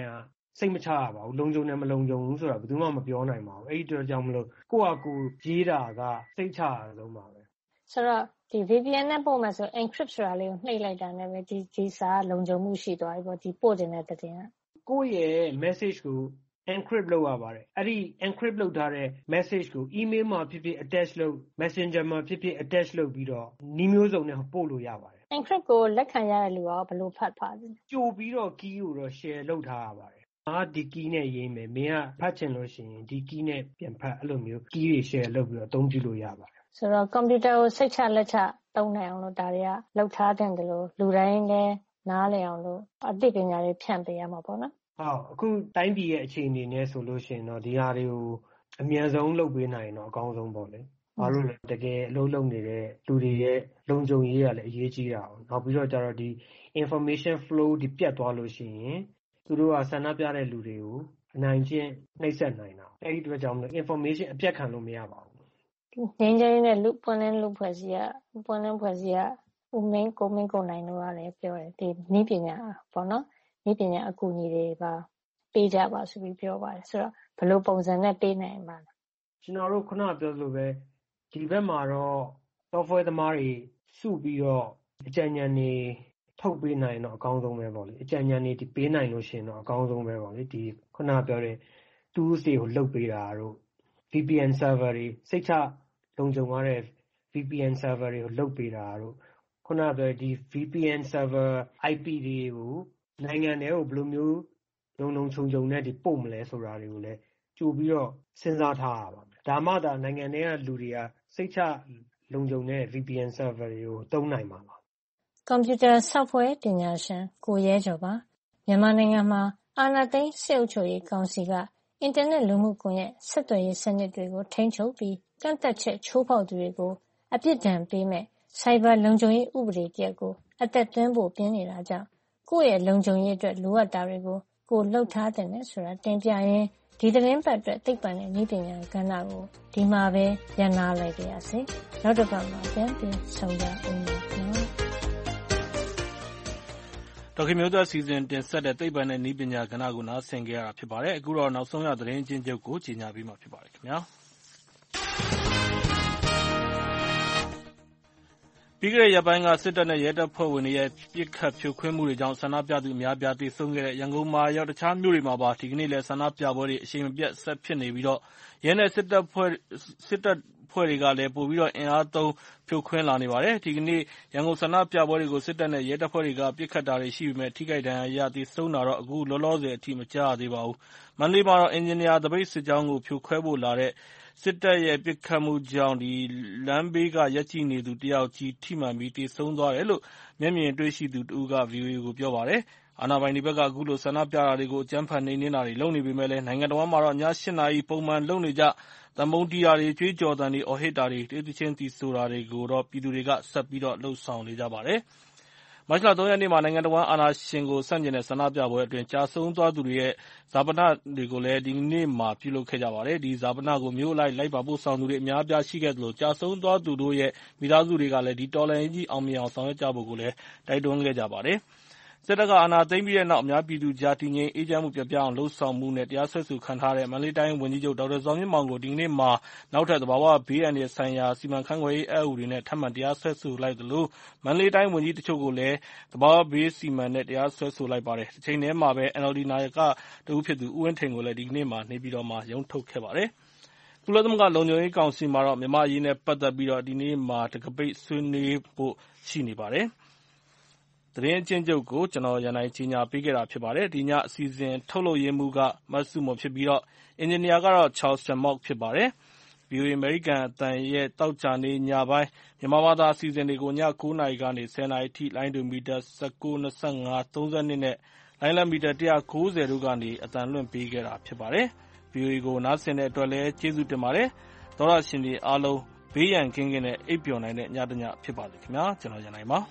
စိတ်မချရပါဘူးလုံခြုံတယ်မလုံခြုံဘူးဆိုတာဘယ်သူမှမပြောနိုင်ပါဘူးအဲ့ဒီအတွက်ကြောင့်မလို့ကိုယ့်အကူရေးတာကစိတ်ချရဆုံးပါပဲဆိုတော့ဒီ V P N နဲ့ပို့မယ်ဆို encrypt ဆိုတာလေးကိုနှိပ်လိုက်တာနဲ့ပဲဒီဒီစာလုံခြုံမှုရှိသွားပြီပေါ့ဒီပို့တင်တဲ့တဲ့တင်ကကိုယ့်ရဲ့ message ကို encrypt လုပ်ရပါတယ်အဲ့ဒီ encrypt လုပ်ထားတဲ့ message ကို email မှာဖြစ်ဖြစ် attach လုပ် messenger မှာဖြစ်ဖြစ် attach လုပ်ပြီးတော့နှီးမျိုးစုံနဲ့ပို့လို့ရပါတယ် encrypt ကိုလက်ခံရတဲ့လူကဘယ်လိုဖတ်ဖားလဲကြိုပြီးတော့ key ကိုတော့ share လုပ်ထားရပါတယ်ငါဒီ key နဲ့ရေးမယ်မင်းကဖတ်ချင်လို့ရှိရင်ဒီ key နဲ့ပြန်ဖတ်အဲ့လိုမျိုး key တွေ share လုပ်ပြီးတော့အသုံးပြုလို့ရပါတယ်ဆိုတော့ computer ကိုစိတ်ချလက်ချသုံးနိုင်အောင်လို့ဒါတွေကလောက်ထားတဲ့တယ်လို့လူတိုင်းလည်းနားလည်အောင်လို့အသိပညာတွေဖြန့်ပေးရမှာပေါ့နော်ဟုတ်အခုတိုင်းပြည်ရဲ့အခြေအနေနဲ့ဆိုလို့ရှိရင်တော့ဒီဟာတွေကိုအမြန်ဆုံးလုပ်ပေးနိုင်တော့အကောင်းဆုံးပေါ့လေဘာလို့လဲတကယ်အလုပ်လုပ်နေတဲ့လူတွေရဲ့လုံခြုံရေးကလည်းအရေးကြီးတာအောင်နောက်ပြီးတော့ကျတော့ဒီ information flow ဒီပြတ်သွားလို့ရှိရင်သူတို့ကဆန္ဒပြတဲ့လူတွေကိုအနိုင်ကျင့်နှိပ်စက်နိုင်တာအဲ့ဒီအတွက်ကြောင့်မလို့ information အပြတ်ခံလို့မရပါဘူးငင်းချင်းနဲ့လူပွင့်လင်းလူဖွဲ့စည်းကပွင့်လင်းဖွဲ့စည်းကဦးမင်းကိုမင်းကိုနိုင်တို့ကလည်းပြောတယ်ဒီနည်းပညာပေါ့နော်နည်းပညာအကူအညီတွေပါပေးကြပါဆိုပြီးပြောပါတယ်ဆိုတော့ဘယ်လိုပုံစံနဲ့ပေးနိုင်မှာလဲကျွန်တော်တို့ခုနကပြောလို့ပဲဒီဘက်မှာတော့ software သမားတွေစုပြီးတော့အကြံဉာဏ်တွေထုတ်ပေးနိုင်တော့အကောင်းဆုံးပဲပေါ့လေအကြံဉာဏ်တွေဒီပေးနိုင်လို့ရှိရင်တော့အကောင်းဆုံးပဲပေါ့လေဒီခုနကပြောတဲ့ tools တွေကိုလုပ်ပေးတာတို့ V P N server တွေစိတ်ချလုံခြုံရတဲ့ V P N server တွေကိုလုပ်ပေးတာတို့ခုနကပြောဒီ V P N server I P တွေကိုနိုင်ငံတွေကိုဘယ်လိုမျိုးလုံလုံခြုံခြုံနဲ့ဒီပို့မလဲဆိုတာတွေကိုလည်းကြိုပြီးတော့စဉ်းစားထားရပါမယ်ဒါမှသာနိုင်ငံတွေကလူတွေကစိတ်ချလုံခြုံတဲ့ V P N server တွေကိုသုံးနိုင်မှာပါ Computer software ပညာရှင်ကိုရဲကျော်ပါမြန်မာနိုင်ငံမှာအာဏာသိမ်းစစ်အုပ်ချုပ်ရေးကောင်စီကအင်တာနက်လူမှုကွန်ရက်ဆက်သွယ်ရေးစနစ်တွေကိုထိန်းချုပ်ပြီးကန့်သက်ချက်ချိုးဖောက်သူတွေကိုအပြစ်ဒဏ်ပေးမဲ့ Cyber လုံခြုံရေးဥပဒေတရက်ကိုအသက်သွင်းဖို့ပြင်နေတာကြောင့်ကိုယ့်ရဲ့လုံခြုံရေးအတွက်လိုအပ်တာတွေကိုကိုလှုပ်ထားတဲ့ဆိုတာတင်ပြရင်းဒီသတင်းပတ်အတွက်သိပ္ပံနဲ့နည်းပညာကဏ္ဍကိုဒီမှာပဲရန်နာလိုက်ကြရစေနောက်တစ်ပတ်မှာပြန်ပြီးဆုံကြအောင်ပါဒေါက်ခင်မျိုးသက်စီစဉ်တင်ဆက်တဲ့သိပ္ပံနဲ့နည်းပညာကဏ္ဍကိုနားဆင်ကြရတာဖြစ်ပါတယ်အခုတော့နောက်ဆုံးရသတင်းချင်းချုပ်ကိုကြီးညာပြီးမှဖြစ်ပါတယ်ခင်ဗျာပြီးခဲ့တဲ့ရက်ပိုင်းကစစ်တပ်နဲ့ရဲတပ်ဖွဲ့ဝင်တွေရဲ့ပစ်ခတ်ဖြိုခွင်းမှုတွေကြောင့်ဆန္ဒပြသူအများအပြားသေဆုံးခဲ့တဲ့ရန်ကုန်မှာရောတခြားမြို့တွေမှာပါဒီကနေ့လည်းဆန္ဒပြပွဲတွေအရှိန်မပြတ်ဆက်ဖြစ်နေပြီးတော့ရဲနဲ့စစ်တပ်ဖွဲ့စစ်တပ်ဖွဲ့တွေကလည်းပိုပြီးတော့အင်အားသုံးဖြိုခွင်းလာနေပါတယ်ဒီကနေ့ရန်ကုန်ဆန္ဒပြပွဲတွေကိုစစ်တပ်နဲ့ရဲတပ်ဖွဲ့တွေကပစ်ခတ်တာတွေရှိပေမဲ့ထိခိုက်ဒဏ်ရာရသေဆုံးတာတော့အခုလောလောဆယ်အထိမကြားရသေးပါဘူးမန္တလေးမှာတော့အင်ဂျင်နီယာသပိတ်စစ်ကြောင်းကိုဖြိုခွဲဖို့လာတဲ့စစ်တပ်ရဲ့ပစ်ခတ်မှုကြောင့်ဒီလမ်းဘေးကရက်ကြည့်နေသူတယောက်ကြီးထိမှန်ပြီးသေဆုံးသွားတယ်လို့မျက်မြင်တွေ့ရှိသူတဦးက ဗွီအိုအေ ကိုပြောပါတယ်။အာဏာပိုင်တွေဘက်ကအခုလိုဆန္ဒပြတာတွေကိုအကြမ်းဖက်နှိမ်နင်းတာတွေလုပ်နေပေမဲ့လည်းနိုင်ငံတော်မှာတော့ည၈နာရီပုံမှန်လုပ်နေကြသံပုံးတီးတာတွေကြွေးကြော်သံတွေအော်ဟစ်တာတွေတေးသချင်းသီဆိုတာတွေကိုတော့ပြည်သူတွေကဆက်ပြီးတော့လှုပ်ဆောင်နေကြပါတယ်။မတ်လ၃ရက်နေ့မှာနိုင်ငံတော်အာဏာရှင်ကိုဆန့်ကျင်တဲ့ဆန္ဒပြပွဲအတွင်းကြာဆုံးသွားသူတွေရဲ့ဈာပနတွေကိုလည်းဒီနေ့မှာပြုလုပ်ခဲ့ကြပါတယ်။ဒီဈာပနကိုမြို့အလိုက်လိုက်ပါပို့ဆောင်သူတွေအများအပြားရှိခဲ့သလိုကြာဆုံးသွားသူတို့ရဲ့မိသားစုတွေကလည်းဒီတော်လှန်ရေးကြီးအောင်မြင်အောင်ဆောင်ရွက်ကြဖို့ကိုလည်းတိုက်တွန်းခဲ့ကြပါတယ်။စစ်တပ်ကအာဏာသိမ်းပြီးတဲ့နောက်အများပြည်သူကြားတည်ငြိမ်အေးချမ်းမှုပျက်ပြားအောင်လုပ်ဆောင်မှုနဲ့တရားစွဲဆိုခံထားရတဲ့မန္တလေးတိုင်းဝန်ကြီးချုပ်ဒေါက်တာဇော်မြင့်မောင်ကိုဒီကနေ့မှာနောက်ထပ်သဘာဝဘေးအန္တရာယ်ဆိုင်ရာစီမံခန့်ခွဲရေးအက်ဥပဒေနဲ့ထပ်မံတရားစွဲဆိုလိုက်သလိုမန္တလေးတိုင်းဝန်ကြီးတချို့ကိုလည်းသဘာဝဘေးစီမံနဲ့တရားစွဲဆိုလိုက်ပါတယ်။တချိန်တည်းမှာပဲ N L D နာယကတဦးဖြစ်သူဦးဝင်းထိန်ကိုလည်းဒီကနေ့မှာနေပြည်တော်မှာရုံးထုတ်ခဲ့ပါတယ်။ကုလသမဂ္ဂလုံခြုံရေးကောင်စီမှာတော့မြန်မာ့အရေးနဲ့ပတ်သက်ပြီးတော့ဒီနေ့မှာတံခါးပိတ်ဆွေးနွေးဖို့ရှိနေပါတယ်။သတင်းအကျဉ်းချုပ်ကိုကျွန်တော်ရန်နိုင်ကြီးညာပေးခဲ့တာဖြစ်ပါတယ်။ဒီညအစီအစဉ်ထုတ်လုပ်ရေးမှူးကမတ်စုမော်ဖြစ်ပြီးတော့အင်ဂျင်နီယာကတော့ Charles Shamok ဖြစ်ပါတယ်။ ဗွီအိုအေအမေရိကန်အသံရဲ့တောက်ကြနေညပိုင်းမြန်မာဘာသာအစီအစဉ်တွေကိုည၉နာရီကနေ၁၀နာရီထိလိုင်းဒိုမီတာ၁၉ ၂၅ ၃၂နဲ့လိုင်းလံမီတာ၁၉၀တို့ကနေအသံလွှင့်ပေးခဲ့တာဖြစ်ပါတယ်။ ဗွီအိုအေကိုနားဆင်တဲ့အတွက်လည်းကျေးဇူးတင်ပါတယ်။သောရရှင်တွေအားလုံးဘေးရန်ကင်းကင်းနဲ့အိပ်ပျော်နိုင်တဲ့ညတညဖြစ်ပါစေခင်ဗျာကျွန်တော်ရန်နိုင်ပါ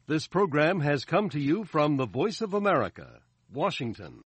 This program has come to you from the Voice of America, Washington.